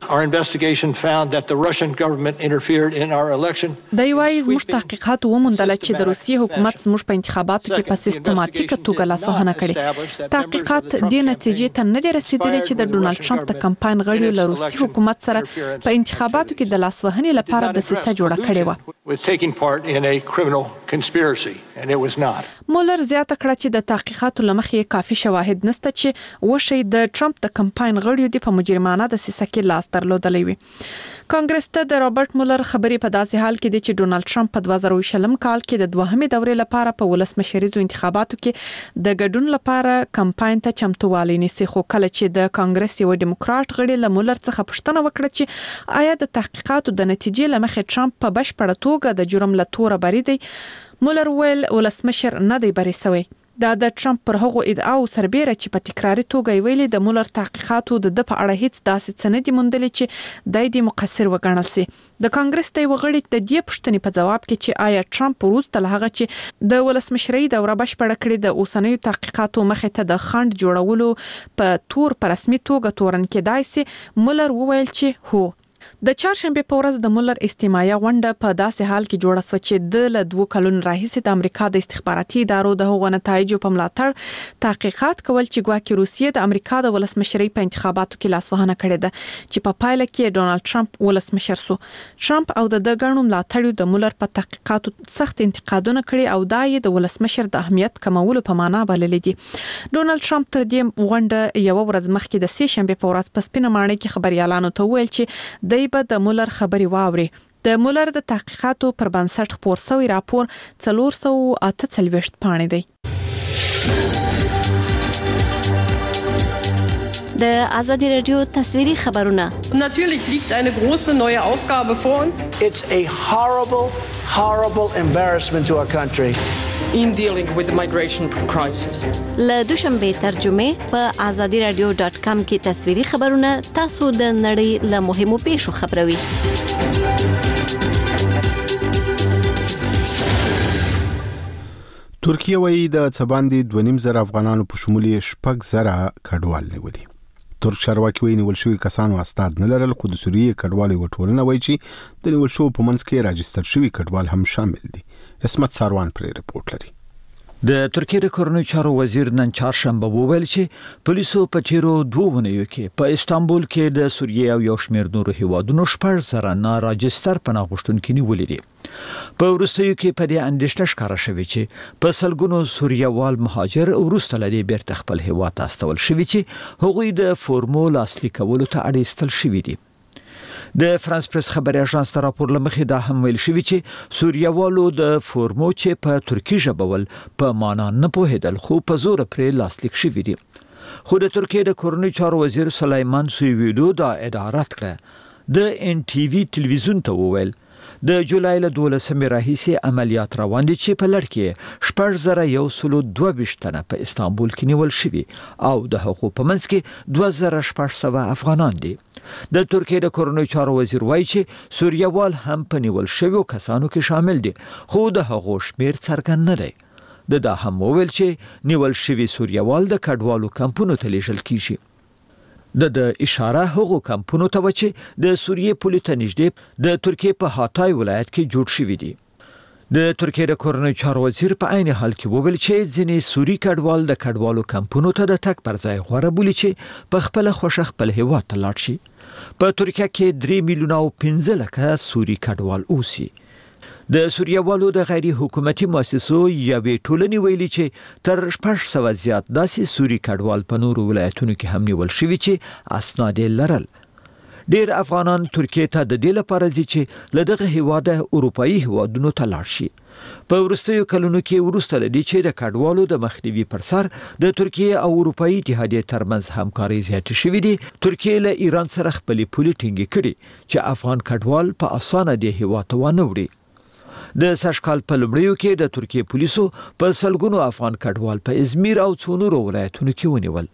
Our investigation found that the Russian government interfered in our election. د یوای زموږ تحقیقات وموندل چې د روسیې حکومت زموږ په انتخاباتو کې په سیستماتیکه توګه لاسوهنه کړې. تحقیقات د نتیجې ته نه دي رسیدلي چې د ډونالد ټرمپ د کمپاین غړي له روسي حکومت سره په انتخاباتو کې د لاسوهنې لپاره د سیسه جوړه کړې و. With taking part in a criminal conspiracy, and it was not. مولر زیاته کړه چې د تحقیقاتو لمخې کافي شواهد نشته چې وشي د ټرمپ د کمپاین غړیو د په مجرمانه د سیسه کې لاس درلودلې وي. کانګرس ته د رابرټ مولر خبرې په داسې حال کې دي چې ډونالد ټرمپ په دوه زره شلم کال کې د دوهمې دورې لپاره په ولسمشریزو انتخاباتو کې د ګډون لپاره کمپاین ته چمتووالی نیسي. خو کله چې د کانګرس یو ډیموکرات غړي له مولر څخه پوښتنه وکړه چې آیا د تحقیقاتو د نتیجې لمخې ټرمپ په بشپړه توګه د جرم له توره بری دی، مولر ویل ولسمشر نه دی بری سوی. دا د ټرمپ پر هغو ادعاو سربېره چې په تکراري توګه ویلي د مولر تحقیقاتو د د په اړه هیڅ داسې څه نه دي موندلي چې دای دې مقصر وګڼل سي. د کانګرس د وغړي د دې پوښتنې په جواب کې چې آیا ټرمپ وروسته له هغه چې د ولسمشرۍ دوره بشپړه کړې د اوسنیو تحقیقاتو مخې ته د خنډ جوړولو په تور په رسمي توګه تورن کېدای سي، مولر وویل چې هو. د چهارشنبه په ورځ د مولر استماعیه غونډه په داسې حال کې جوړه شو چې د له دوه کلونو راهیسې د امریکا د استخباراتي ادارو د هغو نتایجو په ملاتړ تحقیقات کول چې ګواکې روسیې د امریکا د ولسمشرۍ په انتخاباتو کې لاسوهنه کړې ده چې په پایله کې ډونالد ټرمپ ولسمشر شو. ټرمپ او د ګڼو ملاتړو د مولر په تحقیقاتو سخت انتقادونه کړي او دا یې د ولسمشر د اهمیت کمولو په معنا بللې دي. ډونالد ټرمپ تر دې غونډه یو ورځ مخکې د سه شنبه په ورځ په سپینه ماڼۍ کې خبريالانو ته ویل چې د د مولر خبري واوري. د مولر د تحقیقاتو پر بنسټ خپور شوی راپور څلور سوه اته څلوېښت پاڼې دی. د ازادي رادیو تصویري خبرونه. Natürlich liegt eine große neue Aufgabe vor uns. It's a horrible, horrible embarrassment to our country. In dealing with the migration crisis. له دوشنبه ترجمه په ازادي رادیو ډاټ کام کې تصویري خبرونه تاسو د نړۍ له مهمو پیښو خبروي. ترکیه وایي د څباندې دوه نیم زره افغانانو په شمول شپږ زره کډوال نیولي. ترک چارواکي وایي نیول شوي کسانو اسناد نه لرل، خو د سوریې کډوالو یوه ټولنه وایي چې د نیول شوو په منځ کې راجستر شوي کډوال هم شامل دي. اسمت ساروان پرې رپورټ لري. د ترکیې د کورنیو چارو وزیر نن چهارشنبه وویل چې پولیسو په تیرو دوه ونیو کې په استانبول کې د سوریې او یو شمېر نورو هیوادونو شپږ زره نه راجستر پناه غوښتونکي نیولي دي. په وروستیو کې په دې اندېښنه ښکاره شوې چې په سلګونو سوریوال مهاجر وروسته له دې بیرته خپل هیواد ته استول شوي چې هغوی د فورمو لاسلیک کولو ته اړ ایستل شوي دي. د فرانس پریس خبري اژانس ته راپور لمخې دا هم ویل شوی چې سوریوالو د فورمو چې په ترکی ژبه ول په معنا نه پوهیدل، خو په زور پرې لاسلیک شوی دي. خو د ترکیې د کورنیو چارو وزیر سلیمان سویویدو دا ادعا رد کړه. د ان ټي وي ټلویزیون ته وویل د جولای له دولسمې راهیسې عملیات روان دي چې په لړ کې شپږ زره یو سلو دوه ویشت تنه په استانبول کې نیول شوي او د هغو په منځ کې دوه زره شپږ سوه افغانان دي. د ترکیې د کورنیو چارو وزیر وایي چې سوریوال هم په نیول شویو کسانو کې شامل دي، خو د هغو شمیر څرګند نه دی. د دا هم وویل چې نیول شوي سوریوال د کډوالو کمپونو ته لیږل کیږي. د د اشاره هغو کمپونو ته چې د سوریې پولې ته نږدې د ترکیې په هاتای ولایت کې جوړ شوي دي. د ترکیې د کورنیو چارو وزیر په عین حال کې وویل چې ځینې سوري کډوال د کډوالو کمپونو ته د تګ پر ځای غوره بولي چې په خپل خوښه خپل هیواد ته لاړ شي. په ترکیه کې درې میلیونه او پنځه لکه سوري کډوال اوسي. د سوریوالو د غیر حکومتي مؤسسو یوې ټولنې ویلي چې تر شپږ سوه زیات داسې سوري کډوال په نورو ولایتونو کې هم نیول شوي چې اسناد یې لرل. ډیر افغانان ترکیې ته د دې لپاره ځي چې له دغه هیواده اروپایي هیوادونو ته لاړ شي. په وروستیو کلونو کې وروسته له دې چې د کډوالو د مخنیوي پر سر د ترکیې او اروپایي اتحادیې ترمنځ همکاري زیاتې شوې دي، ترکیې له ایران سره خپلې پولې ټینګې کړي چې افغان کډوال په اسانه دې هیواد ته ونه وړي. د سږکال په لومړیو کې د ترکیې پولیسو په سلګونو افغان کډوال په ازمیر او څو نورو ولایتونو کې ونیول.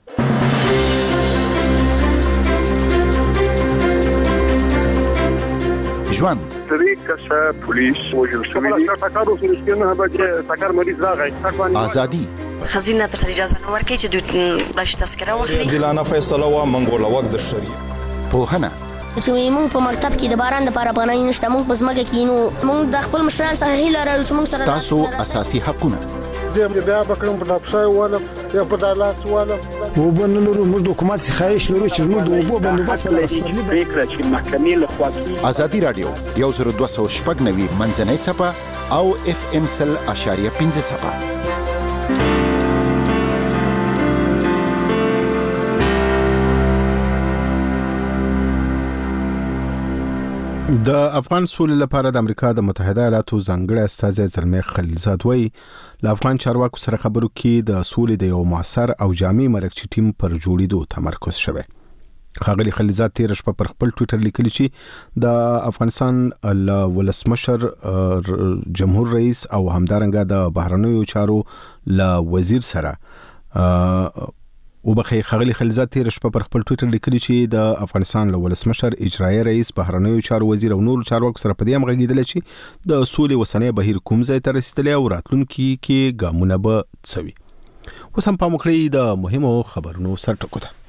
ژوند درې کسه پولیس وژل شوي دي. ټاکارو سره نه به ټاکار مریض راغی. ازادي خزینه تر اجازه نه ورکړي چې دوی باش تذکره واخلي. عادلانه فیصله و منګول وخت د شریک. پوهنه چې موږ په مکتب کې د باران لپاره پناه نشته، موږ په ځمکه کې نو موږ د خپل مشرانو څخه هیله لرو چې موږ سره ستاسو اساسي حقونه زه بیا بکړم په لاپشای ولم یا په لاس ولم وبن لرو موږ د حکومت څخه خواهش لرو چې موږ د وبو بندوبست ولرو پریکړه چې محکمې له خوا ازادي رادیو یو زر دوه سوه شپږ نوي منځنۍ څپه او اف ام سل اشاریه پنځه څپه. د افغان سولې لپاره د امریکا د متحده ایالاتو ځانګړي استازی زلمي خلیلزاد وایي له افغان چارواکو سره خبرو کې د سولې د یو موثر او جامع مرکزي ټیم پر جوړېدو تمرکز شوی. ښاغلي خلیلزاد تیر شپه پر خپل ټویټر لیکلی چې د افغانستان له ولسمشر جمهور رئیس او همدارنګه د بهرنیو چارو له وزیر سره او بخې ښاغلي خلیلزاد تیر شپه پر خپل ټویټر لیکلی چې د افغانستان له ولسمشر اجرایي رئیس بهرنیو چارو وزیر او نور چارواکو سره په دې هم غږېدل چې د سولې وسنۍ بهیر کوم ځای ته رسیدلی او راتلونکي کې ګامونه به څه وي. اوس هم پام وکړئ د مهمو خبرونو سرټکو ته.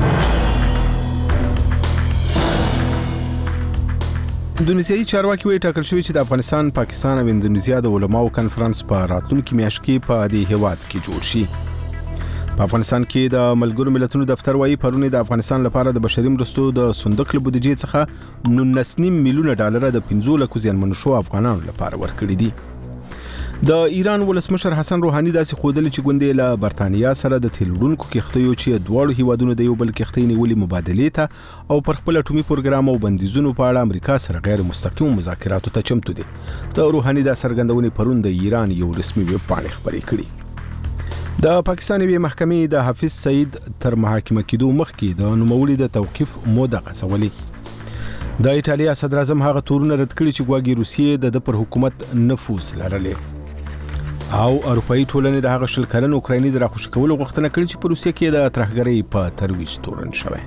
اندونیزیایي چارواکي وایي ټاکل شوی چې د افغانستان، پاکستان او اندونیزیا د علماو کنفرانس په راتلونکي میاشت کې په دې هیواد کې جوړ شي. په افغانستان کې د ملګرو ملتونو دفتر وایي پرونی د افغانستان لپاره د بشري مرستو د صندوق له بودیجې څخه نولس نیم میلیونه ډالر د پنځه لکو زیانمنو شو افغانانو لپاره ورکړي دي. د ایران ولسمشر حسن روحاني داسې ښودلي چې ګوندې له برتانیا سره د تیل وړونکو کښتیو چې دواړو هیوادونو د یو بل کښتۍ نیولې مبادلې ته او پر خپل اټومي پروګرام او بندیزونو په اړه امریکا سره غیر مستقیم مذاکراتو ته چمتو دي. د روحاني د څرګندونې پرون د ایران یو رسمي ویب پاڼې خبرې کړي. د پاکستان یوې محکمې د حافظ سعید تر محاکمه کېدو مخکې د نوموړي د توقیف موده غځولې. د ایټالیا صدر اعظم هغه تورونه رد کړي چې ګواکې روسیې د د پر حکومت نفوذ لرلې او اروپایي ټولنې د هغه شل کلن اوکرایني د راخوشي کولو غوښتنه کړې چې په روسیه کې د ترهګرۍ په ترویج تورن شوی.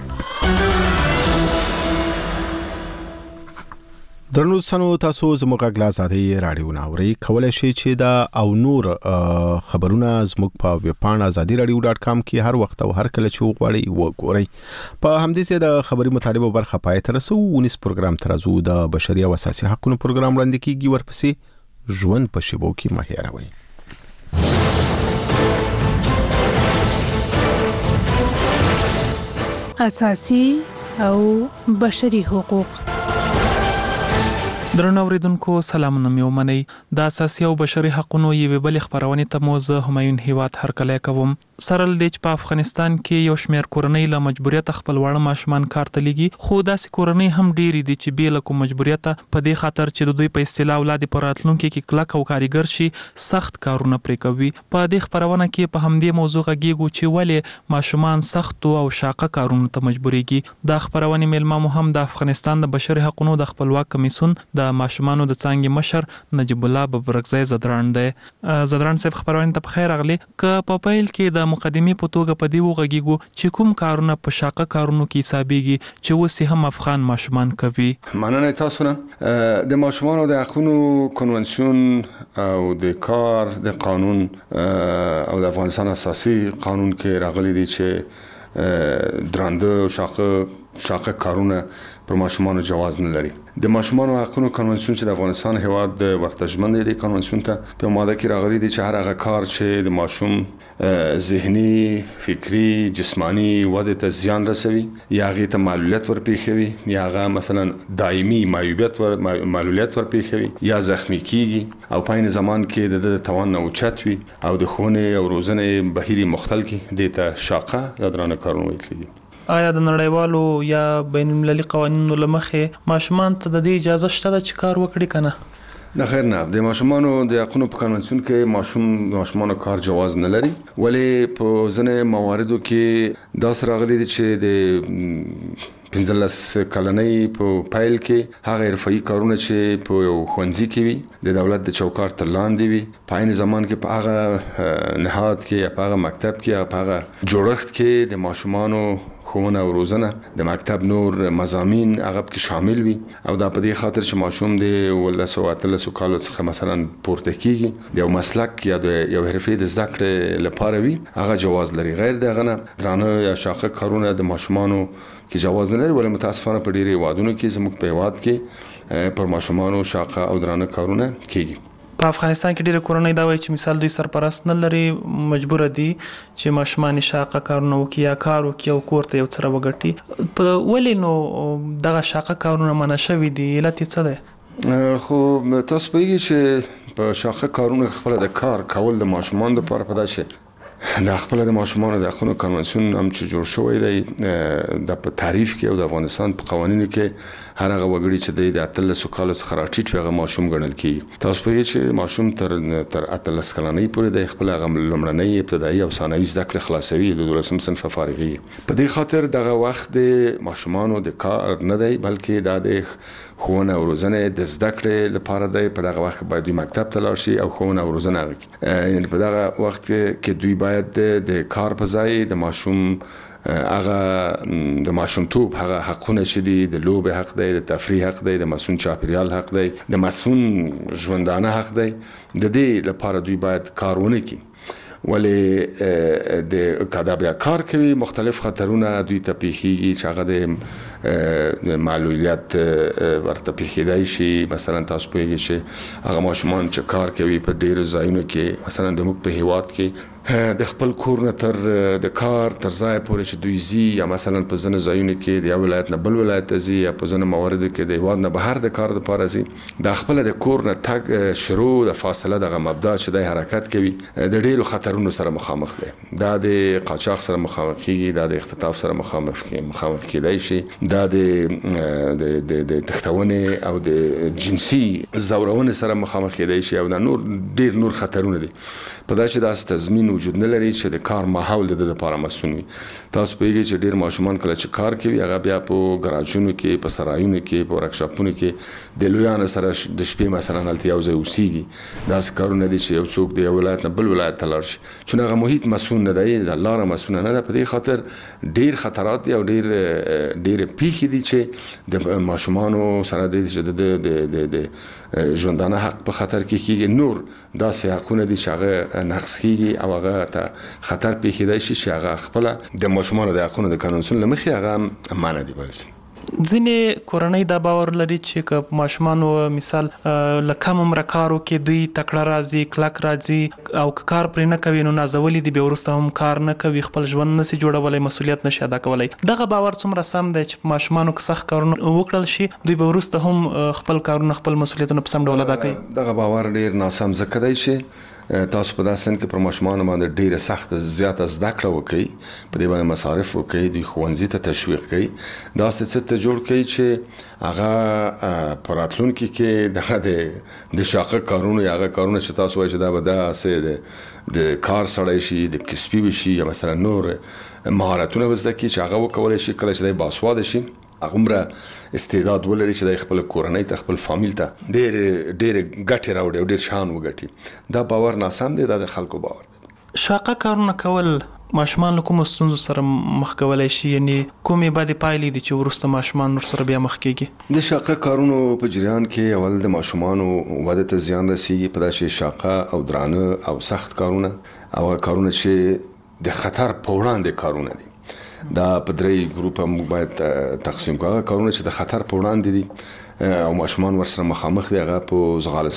درنو سنو تاسو زموږ غږ له آزادۍ راډیو نه اورئ. کولی شئ چې دا او نور خبرونه زموږ په ویب پاڼه ازادي راډیو ډاټ کام کې هر وخت او هر کله چې وغواړئ وګورئ. په همدې ځای د خبري مطالبه برخه پای ته رسو. ونیس پروګرام تر ازو د بشري او اساسي حقوقو پروګرام وړاندې کیږي. ورپسې ژوند په شیبو کې مه هېروئ. اساسي او بشري حقوق. درنو اوریدونکو سلامونه مې ومنئ. د اساسي او بشري حقوقو یوې بلې خبرونې ته مو زه همایون هیواد هرکلی کوم. سره له دې چې په افغانستان کې یو شمېر کورنۍ له مجبوریت خپل واړه ماشومان کار ته لېږي، خو داسې کورنۍ هم ډېرې دي چې بې له کوم مجبوریته په دې خاطر چې د دوی په اصطلاح اولاد په راتلونکي کې کلک او کارګر شي سخت کارونه پرې کوي. په دې خبرونه کې په همدې موضوع غږیږو چې ولې ماشومان سختو او شاقه کارونو ته مجبورېږي. دا خبرونه میلمه مو هم د افغانستان د بشري حقوقو د خپلواک کمیسیون د ماشومانو د څانګې مشر نجیب الله ببرکزی زدران دی. زدران صاحب خبرونه ته بخیر راغلی. که په پیل کې د مقدمې په توګه په دې وغږیږو چې کوم کارونه په شاقه کارونو کې حسابېږي چې اوس هم افغان ماشومان کوي. مننه تاسو نه. د ماشومانو د حقوقو کنونسیون او د کار د قانون او د افغانستان اساسي قانون کې راغلي دي چې درانده او شاقه شاقه کارونه پر ماشومانو جواز نه لري. د ماشومانو حقوقو کنونسیون چې د افغانستان هیواد د ورتجمن دی کنونسیون ته په ماده کې راغلي دي چې هر هغه کار چې د ماشوم ذهني، فکری، جسمانی وده ته زیان رسوي یا هغه ته معلولیت ورپېښوي یا هغه مثلا دایمي معیوبیت ور معلولیت ورپېښوي یا زخمی کیږي او په عین زمان کې د توان نه اوچت وي او د ښوونې او روزنې بهیر مختل کې د ته شاقه یا درانه کارونه ویل کیږي. آیا د نړیوالو یا بین المللي قوانینو له مخې ماشومان ته د دې اجازه شته چې کار وکړي که نه؟ نه خیر نه. د ماشومانو د حقوقو په کنونسیون کې ماشوم ماشومانو کار جواز نه لري، ولې په ځینې مواردو کې داس راغلي دي چې د پنځلس کلنۍ په پیل کې هغه حرفه‌ایي کارونه چې په یو ښوونځي کې وي د دولت د چوکاټ تر لاندې وي په عین زمان کې په هغه نهاد کې یا په هغه مکتب کې یا په هغه جوړښت کې د ماشومانو ښوونه او روزنه د مکتب نور مضامین هغه کې شامل وي او دا په دې خاطر چې ماشوم د ولسو اتلسو کالو څخه مثلا پورته کیږي د یو مسلک یا د یو حرفې د زده کړې لپاره وي هغه جواز لري. غیر دغه نه درانه یا شاقه کارونه د ماشومانو کې جواز نه لري ولې متاسفانه په ډیری وادونو کې زموږ په هیواد کې پر ماشومانو شاقه او درانه کارونه کیږي. په افغانستان کې ډیره کورنۍ دا وایي چې مثال دوی سرپرست نه لري مجبور دي چې ماشومان شاقه کارونه وکړي یا کار وکړي او کور ته یو څه راوګټي. په ولې نو دغه شاقه کارونه منع شوي دي؟ علت یې څه دی؟ خو تاسو پوهیږئ چې په شاقه کارونه خپل د کار کول د ماشومان لپاره په داسې د خپل د ماشومان د حقوقو کنوانسیون هم چې جوړ شوی دی د په تعریف کې او د افغانستان په قوانینو کې هر هغه وګړي چې د اتلسو کالو څخه راټیټ وي هغه ماشوم ګڼل کیږي. تاسو پوهیږئ چې ماشوم تر تر اتلس کلنۍ پورې د خپل هغه لومړنۍ ابتدایي او ثانوي زده کړې خلاصوي د دولسم صنف فارغي. په دې خاطر دغه وخت د ماشومانو د کار نه دی بلکې دا د ښوونه او روزنه د زده کړې لپاره دی. په دغه وخت باید دوی مکتب ته لاړ شي او ښوونه او روزنه وکړي. یعنې په دغه وخت کې دوی باید د کار په ځای د ماشوم هغه د ماشومتوب هغه حقونه چې دي د لوبې حق دی، د تفریح حق دی، د مسون چاپیریال حق دی، د مسون ژوندانه حق دی. د دې لپاره دوی باید کار ونه کړي. ولې د کدا بیا کار کوي مختلف خطرونه دوی ته پیښیږي چې هغه د معلولیت ورته پیښیدای شي. مثلا تاسو پوهیږئ چې هغه ماشومان چې کار کوي په ډیرو ځایونو کې مثلا د موږ په هیواد کې د خپل کور نه تر د کار تر ځای پورې چې دوی زی یا مثلا په ځینو ځایونو کې د یو ولایت نه بل ولایت ته زی یا په ځینو مواردو کې د هیواد نه بهر د کار لپاره زی د خپل د کور نه تګ شروع د فاصله دغه مبدا چې د حرکت کوي د ډیرو خطرونو سره مخامخ دی. دا د قاچاق سره مخامخ کیږي، دا د اختطاف سره مخامخ مخامخ کیدای شي، دا د د د تختونې او د جنسي زورونې سره مخامخ کیدای شي او دا نور ډیر نور خطرونه دي. په داسې داس تضمین وجود نه لري چې د کار ماحول د لپاره مسؤل وي. تاسو پوهیږئ چې ډیر ماشومان کله چې کار کوي هغه بیا په ګراجونو کې، په سرایونو کې، په ورکشاپونو کې د لویانو سره د شپې مثلا هلته یو ځای اوسېږي. داسې کارونه دي چې یو څوک د یو ولایت نه بل ولایت ته لاړ شي چون هغه محیط مسؤل نه دی، د لاره مسؤل نه ده. په دې خاطر ډیر خطرات دي او ډیر ډیر پیښې دي چې د ماشومانو سره د د د ژوندانه حق په خطر کې کیږي. نور داسې حقونه دي چې هغه نقص کیږي او هغه ته خطر پیښیدای شي چې هغه خپل د ماشومانو د حقونو د قانون لمخې هغه معنی دی. بل ځینې کورنۍ دا باور لري چې که ماشومانو مثال له کم عمره کارو کې دوی تکړه راځي، کلک راځي او که کار پرې نه کوي نو نازولي دي، بیا وروسته هم کار نه کوي، خپل ژوند نشي جوړولی، مسؤلیت نشي ادا کولی. دغه باور څومره سم دی چې ماشومانو که سخت کارونه وکړل شي دوی به وروسته هم خپل کارونه خپل مسؤلیتونه په سم ډول ادا کوي؟ دغه باور ډیر ناسم ځکه دی چې تاسو په داسې سن کې پر ماشومان باندې ډیره سخت زیاته زده کړه وکړي، په دې باندې مصارف وکړي، دوی ښوونځي ته تشویق کړي، داسې څه ته جوړ کړي چې هغه په راتلونکي کې دغه د د شاقه کارونه یا هغه کارونه چې تاسو وایئ چې دا به داسې د کار سړی شي، د کسبي وشي یا مثلا نور مهارتونه به زده کړي چې هغه وکولی شي کله چې دی باسواده شي هغومره استعداد ولري چې د خپل کورنۍ ته خپل فامیل ته ډېر ډېر ګټې راوړي او ډېر شان وګټي. دا باور ناسم دی، دا د خلکو باور دی. شاقه کارونه کول ماشومان له کومو ستونزو سره مخ کولی شي؟ یعنی کومې بدې پایلې دي چې وروسته ماشومان ورسره بیا مخ کیږي؟ د شاقه کارونو په جریان کې اول د ماشومانو وده ته زیان رسیږي. په داسې شاقه او درانه او سخت کارونه او کارونه چې د خطر په وړاندې کارونه دي دا په درې ګروپه موږ باید تقسیم کړو. هغه کارونه چې د خطر په وړاندې دي او ماشومان ورسره مخامخ دي هغه په زغال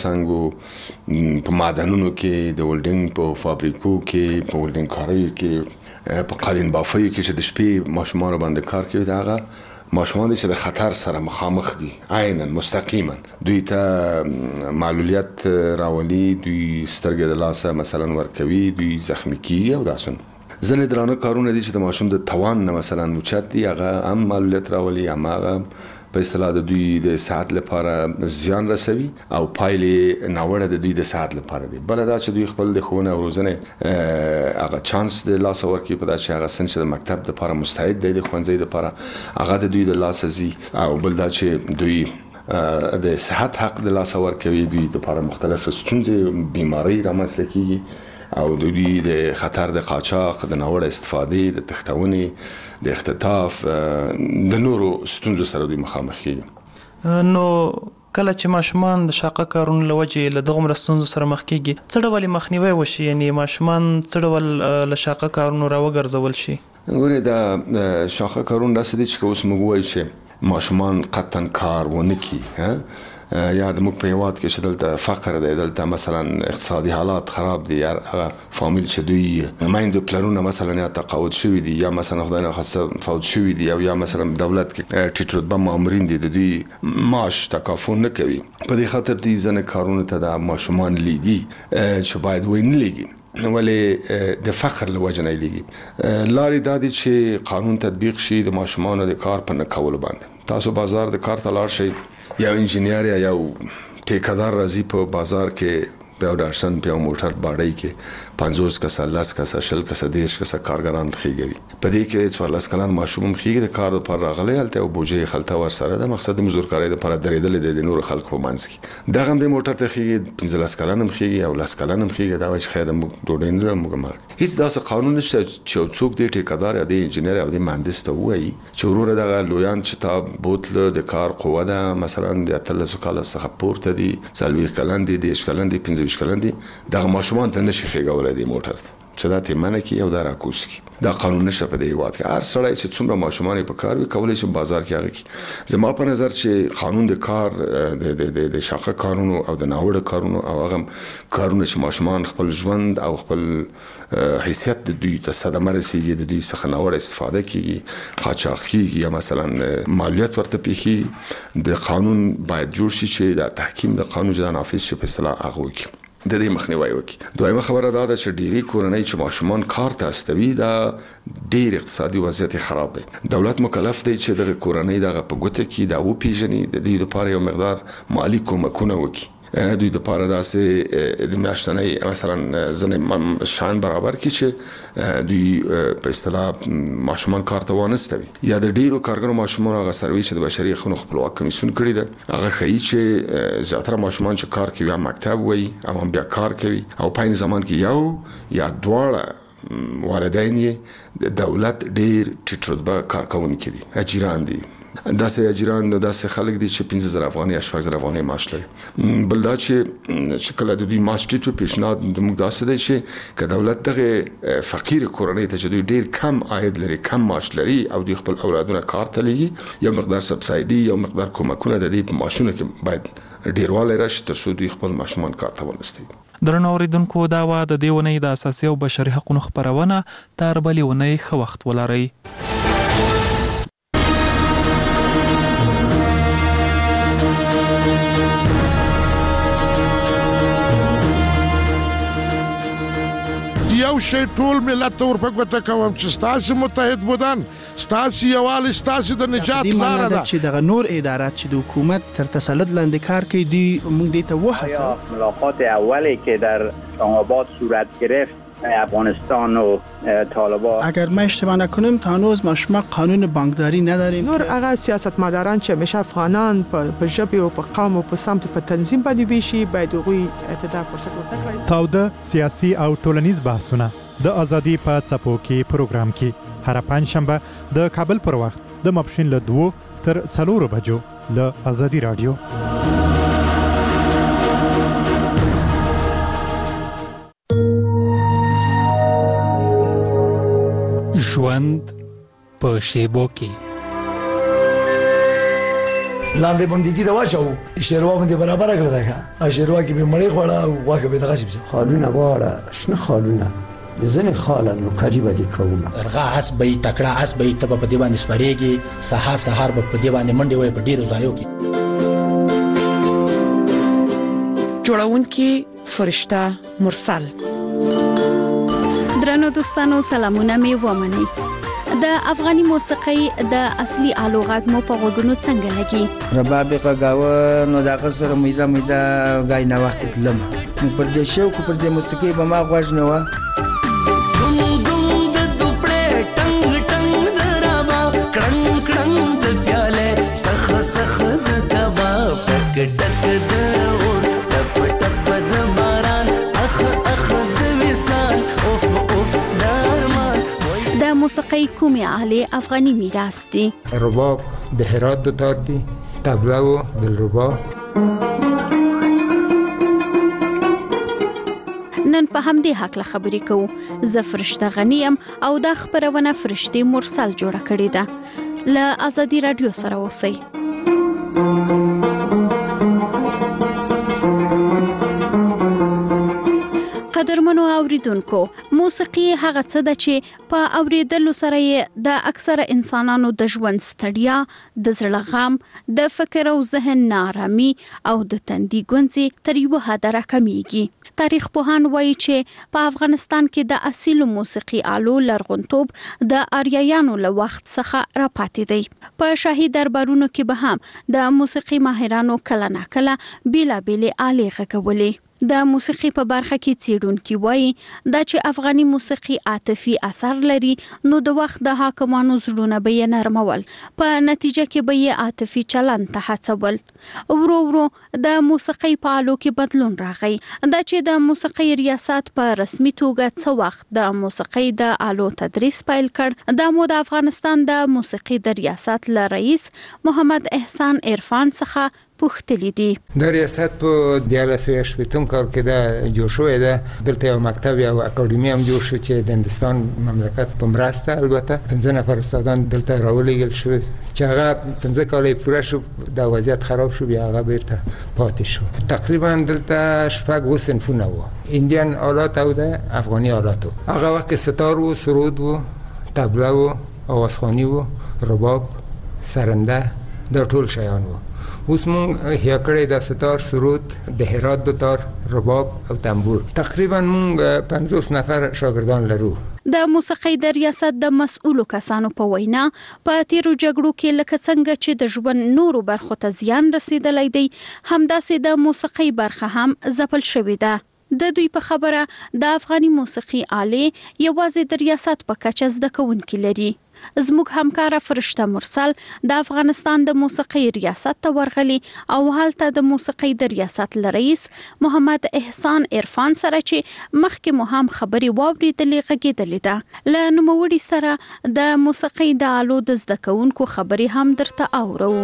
سنګو، په معدنونو کې، د ولډینګ په فابریکو کې، په ولډینګ کاریو کې، په قالین بافیو کې چې د شپې ماشومان باندې کار کوي. دا هغه ماشومان دي چې د خطر سره مخامخ دي عیناً مستقیما. دوی ته معلولیت راولي، دوی سترګې د لاسه مثلا ورکوي، دوی زخمی کیږي او داسې. ځینې درانه کارونه دي چې د ماشوم د توان نه مثلا اوچت دي، هغه هم معلولیت راولي، هماغه په اصطلاح د دوی د صحت لپاره زیان رسوي او پایلې ناوړه د دوی د صحت لپاره دي. بله دا چې دوی خپل د ښوونې او روزنې هغه چانس د لاسه ورکوي په دا چې هغه سن چې د مکتب دپاره مستعد دی د ښوونځي دپاره هغه د دوی د لاسه ځي. او بل دا چې دوی د صحت حق د لاسه ورکوي، دوی دپاره مختلف ستونزې بیماری رامنځته کیږي او د دوی د خطر د قاچاق د ناوړه استفادې د تښتونې د اختطاف د نورو ستونزو سره دوی مخامخ کیږي. نو کله چې ماشومان د شاقه کارونو لوجې له دغه مرستونزو سره مخ کیږي څه ډول مخنیوي وشي، یعنی ماشومان څه ډول له شاقه کارونو راوګرځول شي؟ ګوره د شاقه کارونو داسې دي چې اوس موږ وایو چې ماشومان قطعا کار ونه کړي، یا د موږ په هیواد کې چې دلته فقر دی، دلته مثلا اقتصادي حالات خراب دي، یا هغه فامیل چې دوی میندو پلرونه مثلا یا تقاعد شوي دي یا مثلا خدای نخواسته فوت شوي دي، او یا مثلا دولت کې ټیټ رتبه مامورین دي، د دوی معاش تکافو نه کوي. په دې خاطر دوی ځنې کارونو ته د ماشومان لیږي چې باید وی نه لیږي، ولې د فقر له وجې نه لیږي. لارې دا دي چې قانون تطبیق شي د ماشومانو د کار په نه کولو باندې. تاسو بازار د کار ته لاړ شئ، یو انجینیر یا یو ټیکدار راځي په بازار کې په یو ډارسن په یو موټر باډۍ کې پنځوس کسه لس کسه شل کسه دېرش کسه کارګران خېږي. په دې کې څوارلس کلن ماشوم خېږي د کار لپاره راغلی، هلته یو بوجۍ خلطه ورسره ده، مقصد د مزدورکارۍ دپاره درېدلی دی د نورو خلکو په منځ کې. دغه هم د موټر ته خېږي، پنځلس کلن هم خېږي او لس کلن هم خېږي. دا وایي چې خیر موږ ډوډۍ نه لرو، موږ مرګ. هېڅ داسې قانون نشته چې یو څوک دې ټیکدار یا دې انجینر یا دې مهندس ته ووایي چې وروره دغه لویان چې تا بوتله د کار قوه ده، مثلا د اتلسو کاله څخه پورته دي، څلوېښت کلن دي، دېرش کلن دي، پنځه ویشت کلن دي، دغه ماشومان ته نشي خېږولی دی موټر ته چې دا ترې منع کړي او دا راکوز کړي. دا قانون نشته په دې هېواد کې. هر سړی چې څومره ماشومان یې په کار وي کولی شي بازار کې هغه کړي. زما په نظر چې قانون د کار د د شاقه کارونو او د ناوړه کارونو او هغه کارونه چې ماشومان خپل ژوند او خپل حیثیت د دوی ته صدمه رسېږي، د دوی څخه ناوړه استفاده کېږي، قاچاق کېږي یا مثلا مالیات ورته پېښېږي، د قانون باید جوړ شي چې د تحکیم د قانون چې دا نافذ شي په اصطلاح هغه وکړي، د دې مخنیوی وکړي. دویمه خبره دا ده چې ډېری کورنۍ چې ماشومان کار ته استوي دا ډېر اقتصادي وضعیت خراب دی. دولت مکلف دی چې دغه کورنۍ دغه په ګوته کې دا وپېژني، د دې لپاره یو مقدار مالي کومکونه وکړي، دوی دپاره داسې د میاشتنۍ مثلا ځینې شیان برابر کړي چې دوی په اصطلاح ماشومان کار ته وانستوي. یا د ډېرو کارګرو ماشومان هغه سروې چې د بشري حقونو خپلواک کمیسیون کړې ده هغه ښیي چې زیاتره ماشومان چې کار کوي یا مکتب وایي او هم بیا کار کوي او په عین زمان کې یو یا دواړه والدین یې د دولت ډېر ټیټ رتبه کارکوونکي دي، اجیران دي. داسې اجیران داسې خلک دي چې پنځه زره افغانۍ یا شپږ زره افغانۍ معاش لري. بل دا چې چې کله د دوی معاش ټیټ وي، پیشنهاد زموږ داسې دی چې که دولت دغه فقیر کورنۍ ته چې دوی ډېر کم عاید لري، کم معاش لري او دوی خپل اولادونه کار ته لیږي، یو مقدار سبسایډي، یو مقدار کومکونه د دې په معاشونو کې باید ډېروالی راشي تر څو دوی خپل ماشومان کار ته ونستوي. درنو اوریدونکو، دا وه د دې اونۍ د اساسي او بشري حقونو خپرونه. تر بلې اونۍ ښه وخت ولرئ. یو شی ټول ملت ته ورپګوته کوم چې ستاسې متحد بودن، ستاسې یووالی ستاسې د نجات لاره ده. چې دغه نور ادارات چې د حکومت تر تسلط لاندې کار کوي دوی موږ دې ته وهڅوو. ملاقات اولی که در اسلام آباد صورت گرفت افغانستان و طالبان، اگر ما اشتباه نکنیم تا هنوز ما شما قانون بانکداری نداریم. نور هغه سیاستمداران چې همیشه افغانان په ژبه او په قوم او په سمت په تنظیم باندې ویشي باید هغوی ته فرصت ورکړي. تاوده سیاسي او ټولنیز بحثونه د ازادي په څپو کې پروګرام کې هر پنځشنبه د کابل پر وخت د ماپښین له دوه تر څلورو بجو له ازادي رادیو. ژوند په شیبو کې لاندې بندګي دا واچو شیروا باندې برابر کړل دا شیروا کې به مړی خوړه او واکه به دغه شي خالونه واړه شنه خالونه ځنه خالن کاجی باندې کوم ارغه اس به تکړه اس به ته په دی باندې سپریږي سحر سحر په دی باندې منډي وای په ډیرو ځایو کې جوړونکي فرشته مرسل. درنو دوستانو سلامونه می ومنئ. د افغاني موسیقي د اصلي الوغات مو په غوګونو څنګه لګي؟ رباب قغاوه نو دا قصر میدا میدا غای نه وخت تلم پر دې شو کو پر دې موسیقي به ما غوښ نه و ګم ګم د دوپړې ټنګ ټنګ درابا کړنګ کړنګ د پیاله سخ سخ د دوا پک ټک د اور ټپ ټپ د باران اخ اخ د وسا موسیقي کومې آلې افغاني میراث دي؟ رباب د هرات د تار دي، طبله و دلربا. نن په همدې هکله خبرې کوو. زه فرشته غنی یم او دا خبرونه فرشتي مرسل جوړه کړې ده. له آزادي رادیو سره اوسئ. قدرمنو اوریدونکو، موسیقي هغه څه ده چې په اوریدلو سره د اکثره انسانانو د ژوند ستړیا، د زړه غم، د فکر او ذهن نارامي او د تندي ګونځي تر یوه حده راکمیږي. تاریخ پوهان وایي چې په افغانستان کې د اصیلو موسیقي آلو لرغونتوب د آریایانو له وخت څخه راپاتې دی. په شاهي دربارونو کې به هم د موسیقي ماهرانو کله ناکله بیلابېلې آلې غږولې. د موسیقي په برخه کې څېړونکي وایي دا چې افغاني موسیقي عاطفي اثر لري، نو د وخت د حاکمانو زړونه به یې نرمول، په نتیجه کې به یې عاطفي چلند ته هڅول. ورو ورو د موسیقي په آلو کې بدلون راغی. دا چې د موسیقي ریاست په رسمي توګه څه وخت د موسیقي د آلو تدریس پیل کړ، دا مو د افغانستان د موسیقي د ریاست له رئیس محمد احسان عرفان څخه پوښتلی دي. د ریاست په دیارلس سوه شپېتم کال کې دا جوړ شوی ده. دلته یو مکتب یا اکاډمي هم جوړ شو چې د هندستان مملکت په مرسته، البته پنځه نفر استادان دلته راولېږل شو چې هغه پنځه کال یې پوره شو، دا وضعیت خراب شو، بیا هغه بیرته پاتې شو. تقریبا دلته شپږ اووه صنفونه وو، انډین آلات او د افغاني آلاتو. هغه وخت کې ستار و، سرود و، طبله و، آوازخواني و، رباب، سرنده، دا ټول شیان وو. اوس مونږ هیا کړی د ستار، سرود، د هرات د تار، رباب او تنبور. تقریبا مونږ پنځوس نفر شاګردان لرو. د موسیقي د ریاست د مسؤلو کسانو په وینا په تیرو جګړو کې لکه څنګه چې د ژوند نورو برخو ته زیان رسیدلی دی، همداسې د موسیقي برخه هم ځپل شوې ده. د دوی په خبره د افغاني موسیقي آلې یوازې د ریاست په کچه زده کوونکي لري. زموږ همکاره فرشته مرسل د افغانستان د موسیقي ریاست ته ورغلی او هلته د موسیقي د ریاست رئیس محمد احسان عرفان سره چې مخکې مو هم خبري واوریدلې غږېدلې ده. له نوموړي سره د موسیقي د آلو د زده کوونکو خبري هم درته اورو.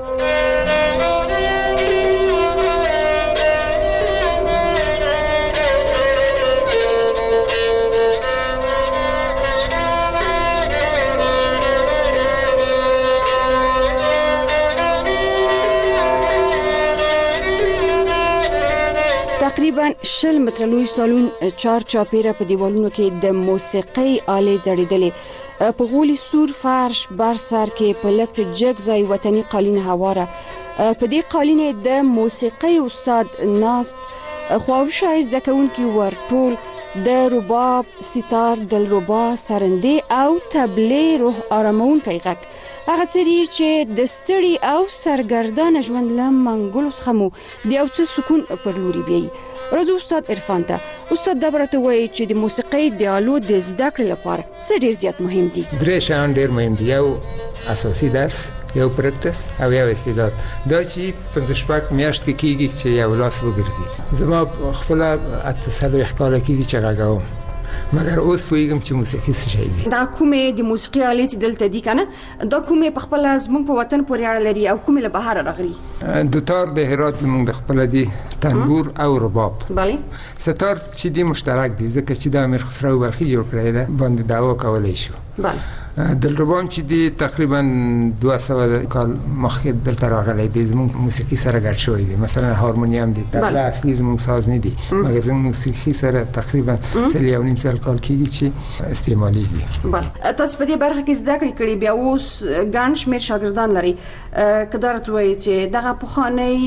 تقریبا شل متره لوی سالون چار چاپیره په دیوالونو کې د موسیقي آلې ځړېدلې. په غولي سور فرش بر سر کې په لکت جګ ځای وطني قالین هواره. په دې قالین د موسیقي استاد ناست خواوشای زده کوونکي ورټول د رباب، ستار، دلربا، سرندې او تبلې روح آرامونکی غږ. هغه څه دي چې د ستړي او سرګردانه ژوند له منګولو څخه مو د یو څه سکون پر لوري بیایي. راځو استاد عرفان ته. استاد دا راته وایي چې د موسیقۍ د آلو د زده کړې لپاره څه ډېر زیات مهم دي؟ درې شیان ډېر مهم دي. یو اساسي درس، یو پریکټس او یو استعداد. دا چې پنځه شپږ میاشتې کېږي چې یو لاس وګرځي. زما خپله اته څلوېښت کاله کېږي چې غږوم، مګر اوس پوهیږم چې موسیقي څه شی دی. دا کومې د موسیقي آلې چې دلته دي کنه، دا کومې په خپل زموږ په وطن پورې اړه لري او کومې له بهر راغلي؟ د تار د هرات زموږ د خپل دي، تنبور او رباب. بله ستار چې دی مشترک دي، ځکه چې د امیر خسرو بلخي جوړ کړی ده، باندې دعوا کولای شو. بله دلربام چې دی تقریبا دوه سوه کال مخکې دلته راغلی دی، زموږ موسیقي سره ګډ شوی دی. مثلا هارمونیم دی، طبله اصلي زموږ ساز نه دی، مګر زموږ موسیقي سره تقریبا سل یو نیم سل کال کېږي چې استعمالیږي. بله تاسو په دې برخه کې زده کړې کړې، بیا اوس ګڼ شمېر شاګردان لري. که دا راته ووایي چې دغه پخوانی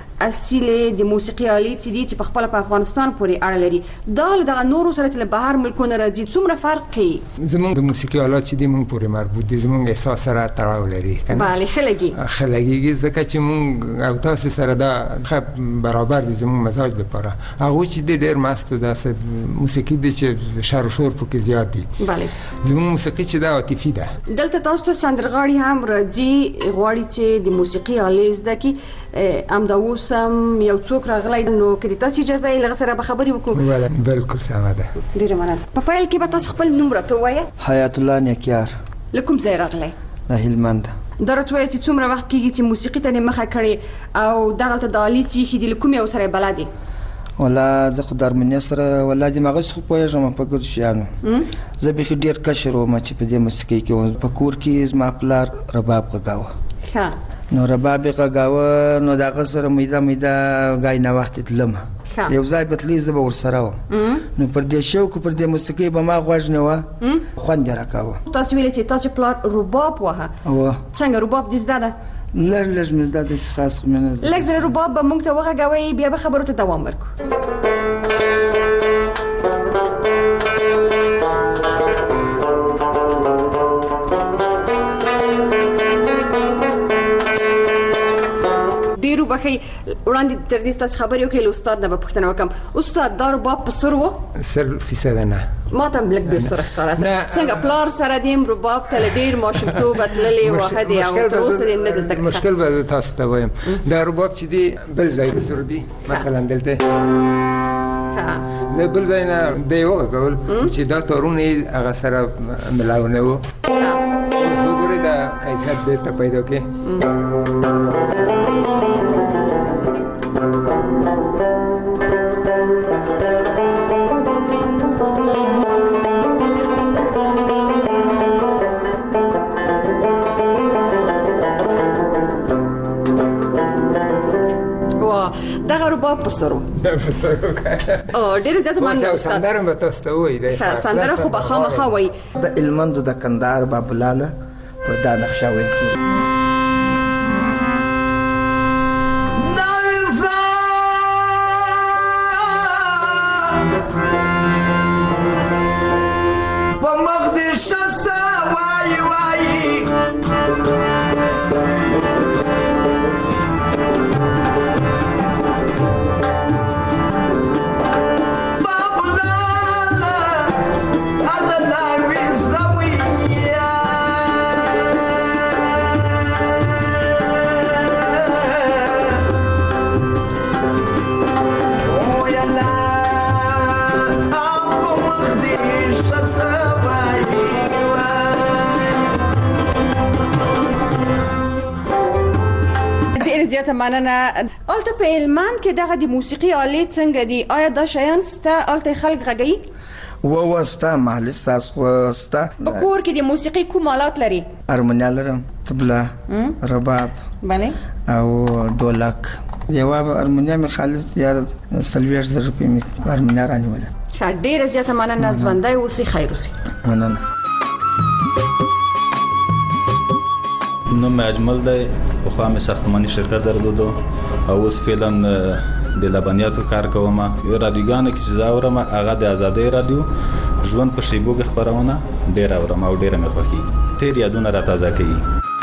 اصلي د موسیقي آلې چې دي چې په خپل په افغانستان پورې اړه لري، دا له دغه نورو سره چې له بهر ملکونو راځي څومره فرق کوي؟ زموږ د موسیقي آلات چې دي موږ پورې مربوط دي، زموږ احساس سره تړاو لري. بله ښه لګي ښه لګېږي، ځکه چې موږ او تاسو سره دا ښه برابر دي زموږ مزاج لپاره. هغوی چې دی ډېر مست و، داسې موسیقي دی چې شر و شور پکې زیات دي. بله زموږ موسیقي چې دا عاطفي ده. دلته تاسو ته سندرغاړي هم راځي، غواړي چې د موسیقي آلې زده کړي. ام دا اوسم یو څوک راغلی نو کړي تاسو اجازه یې لغه سره به خبرې وکړو. ولا بالکل سمه ده. ډیره مننه. په پیل کې به تاسو خپل نوم راته ووایه. حیات الله نیکیار. له کوم ځای راغلی؟ د هلمند. دا راته ووایه چې څومره وخت کېږي چې موسیقي ته دې مخه کړې او دغلته د آلې چې ایښي دي له کوم یو سره یې بلد یې؟ ولا زه خو د هارمونیا سره ولا دماغس خو پوهېږم په ګردو شیانو. زه بیخي ډېر کشر وم چې په دې موسیقۍ کې وم. په کور کې زما پلار رباب غږاوه. ښه. نو رباب یې غږاوه نو د هغه سره میده میده ګای ناوختې تلمه. یو ځای به تلې زه به ورسره وم. نو پر دې شوق پر دې موسیقۍ به ما غوږ نه وه خوند یې راکاوه. تاسو ویلې چې تاسو پلار رباب وهه. څنګه رباب دې زده ده؟ لږ لږ مې زده ده چې خاص خو مې نه زده. لږ زره رباب به موږ ته وغږوئ بیا به خبرو ته دوام ورکړو. ډېرو بخښئ وړاندې تر دې ستاسو خبرې وکړې له استاد نه به پوښتنه وکړم. استاد دا رباب په سر و؟ سل فیصده نه. ما ته هم لږ ډېر سره ښکاره څنګه پلار سره دې هم رباب ته له ډېر ماشومتوبه تللې وهدې او تر اوسه دې نه ده زده کړې؟ مشکل به تاسو ته وایم دا رباب چې دی بل ځای د سر دی مثلا دلته د بل ځای نه دی وغږول چې دا تارونه یې هغه سره ملاونه وو. اوس وګورئ دا کیفیت بېرته پیدا کړي. دغه رباب په سرو او ډېر زیاته مننه استاد. سندره به تاسو ته ووایي. سندره خو به خامخا وایي. د هلمندو د کندهار بابلاله پر دا نقشه ویل کېږي. په مخ دې شه څه وایي وایي زیاته مننه. الته په هلمند کې دغه د موسیقي آلې څنګه دي؟ آیا دا شیان سته الته خلک غږوي؟ و وستا محلي ساز خو ستا. په کور کې د موسیقي کوم آلات لري؟ هارمونیا لرم، طبله، رباب بله او ډولک. یوه هارمونیا مې خالص یار څلوېښت زره روپۍ مې هارمونیا رانیوله. ښه ډېره زیاته مننه. ژوندی اوسئ خیر اوسئ. مننه. نوم مې اجمل دی. پخوا مې ساختماني شرکت درلودو او اوس فعلا د لبنیاتو کار کوم. رادیوګانو کې چې زه اورم هغه د ازادۍ رادیو ژوند په شیبو کې خپرونه ډېره اورم او ډېره مې خوښېږي. تېر یادونه راتازه کوي.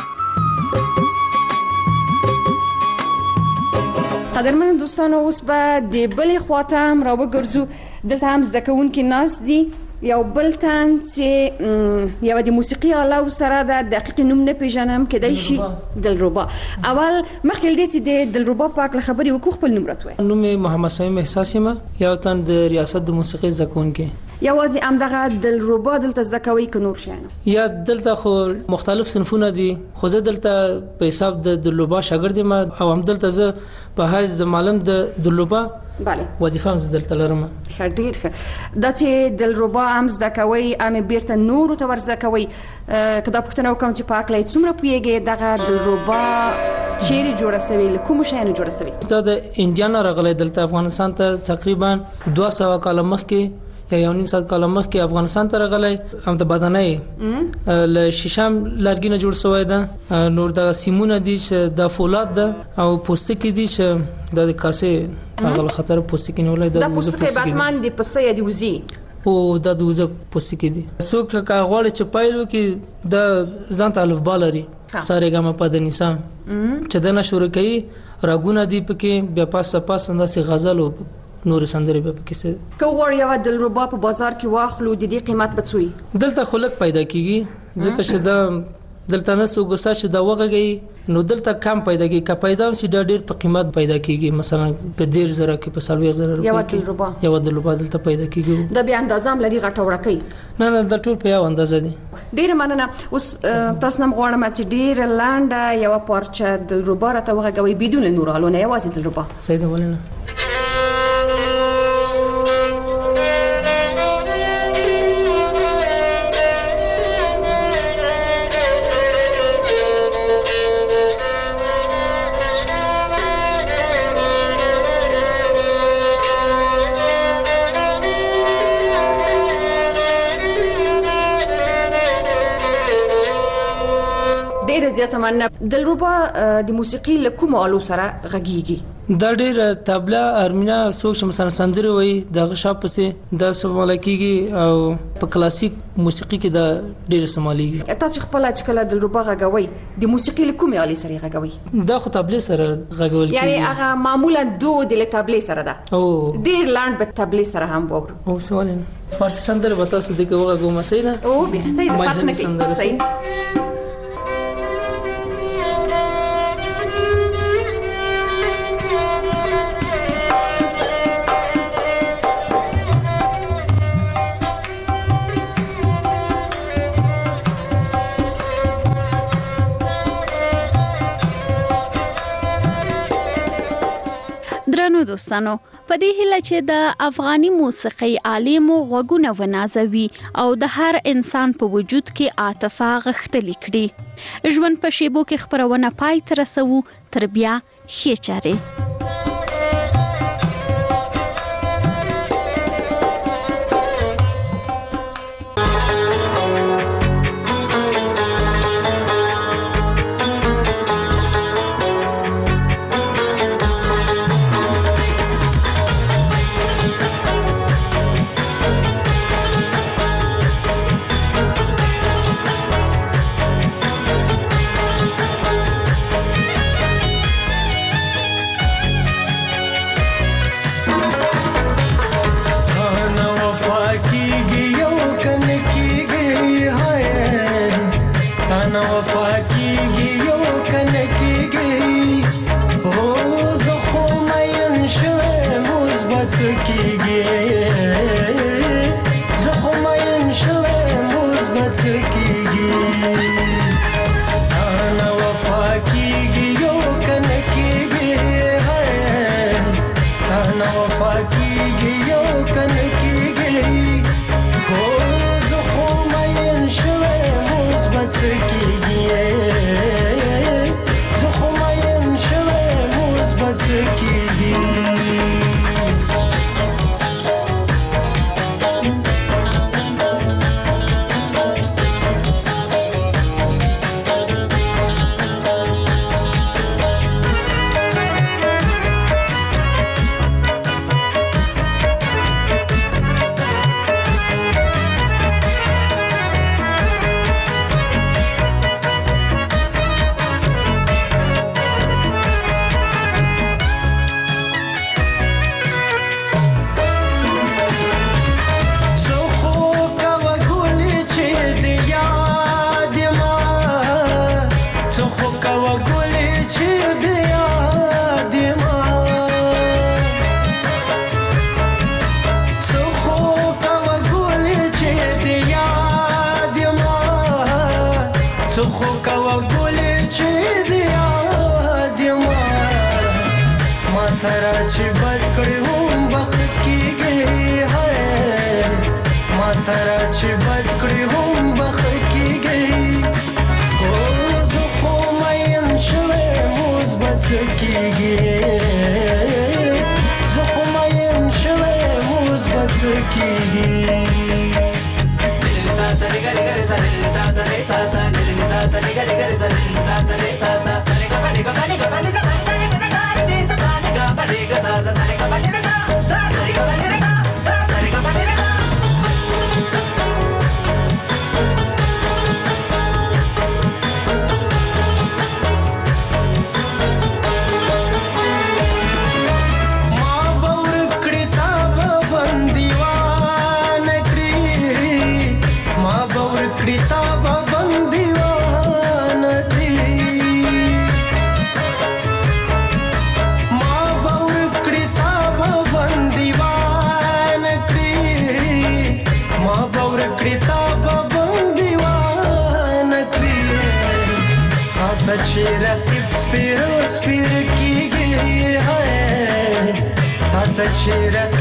قدرمنو دوستانو اوس به د بلې خواته هم راوګرځو. دلته هم زده کوونکي ناست دي. یو بل تن چې یو د موسیقي آله سره د دقیق نوم نه پیژنم کېدای شي دلربا. اول مخکې له دې چې د دلربا په اړه خبرې وکړو خپل نوم راته وایه. نوم محمد صمیم احساس یم. یو تن د ریاست د موسیقي زده کوونکی. یوازې همدغه دلربا دلته زده کوئ که نور شیان؟ یا دلته خو مختلف صنفونه دي خو زه دلته په حساب د دلربا شاګرد یم او هم دلته زه په حیث د معلم د دلربا بله وظیفه هم زه دلته لرم. ښه ډېر ښه. دا چې دلربا هم زده کوئ هم بیرته نورو ته ور زده کوئ که دا پوښتنه وکړم چې په هکله یې څومره پوهېږې دغه دلربا چیرې جوړه سوې له کومو شیانو جوړه سوې؟ دا د انډیا نه راغلی دلته افغانستان ته تقریبا دوه سوه کاله مخکې یا یو نیم ساعت کاله مخکې افغانستان ته راغلی. هم د بدنۍ له شیشم لرګي نه جوړ شوی ده. نور دغه سیمونه دي چې د فولاد ده او پوستکي دي چې د کاسې هغه خطر پوستکي نیولی. دا پوستکي باتمان د پسه یا د وزې او د وزې پوستکي دي. څوک که غواړي چې پیل وکړي د ځان ته الفبا لري سارې ګامه په د نسام چې د نه شروع کوي راګونه دي پکې بیا پاسه پاسه داسې غزل او نور سندرې به پکې سي. که غواړي یو دلربا په بازار کې واخلو د دې قیمت به څه وي؟ دلته خلک پیدا کیږي ځکه چې دا دلته نه څوک ستا چې دا وغږوي نو دلته کم پیدا کیږي که پیدا هم سي ډېر په قیمت پیدا کیږي مثلا په ډېر زره کې په سلوي زره یو دل ربا یو دل ربا دلته پیدا کیږي د بیا اندازام لري غټه وړکې نه نه د ټول په یو اندازه دي ډېر مننه اوس تاسو نم غواړم چې ډېر لاندې یو پارچه دل ربا راته وغږوي بدون نورالونه یوازې دل ربا صحیح ده ولنه زیاته مننه دلربا د موسیقي له کوم آلو سره غږیږي دا ډېر طبله ارمینا څوک چې مثلا سندره وي د غشا پسې د سمالکیږي او په کلاسیک موسیقي کې دا ډېر سماليږي تاسو خپل چې کله دلربا غږوي د موسیقي له کوم آلې سره غږوي دا خو طبله سره غږول کیږي یعنی هغه معمولا دو د طبله سره ده او ډېر لاند په طبله سره هم وورو او سوال نه فارسی سندره به تاسو دغه وغږو مسیده او به صحیح ده فرق نه کوي صحیح درنو دوستانو په دې هیله چې د افغاني موسیقي عالمو غوږونه ونازوي او د هر انسان په وجود کې عاطفه غښتلې کړي ژوند په شیبو کې خبرونه پای ته رسو تر بیا ښې چارې چې رقیب سپیرو سپیر کیږي تا ته چې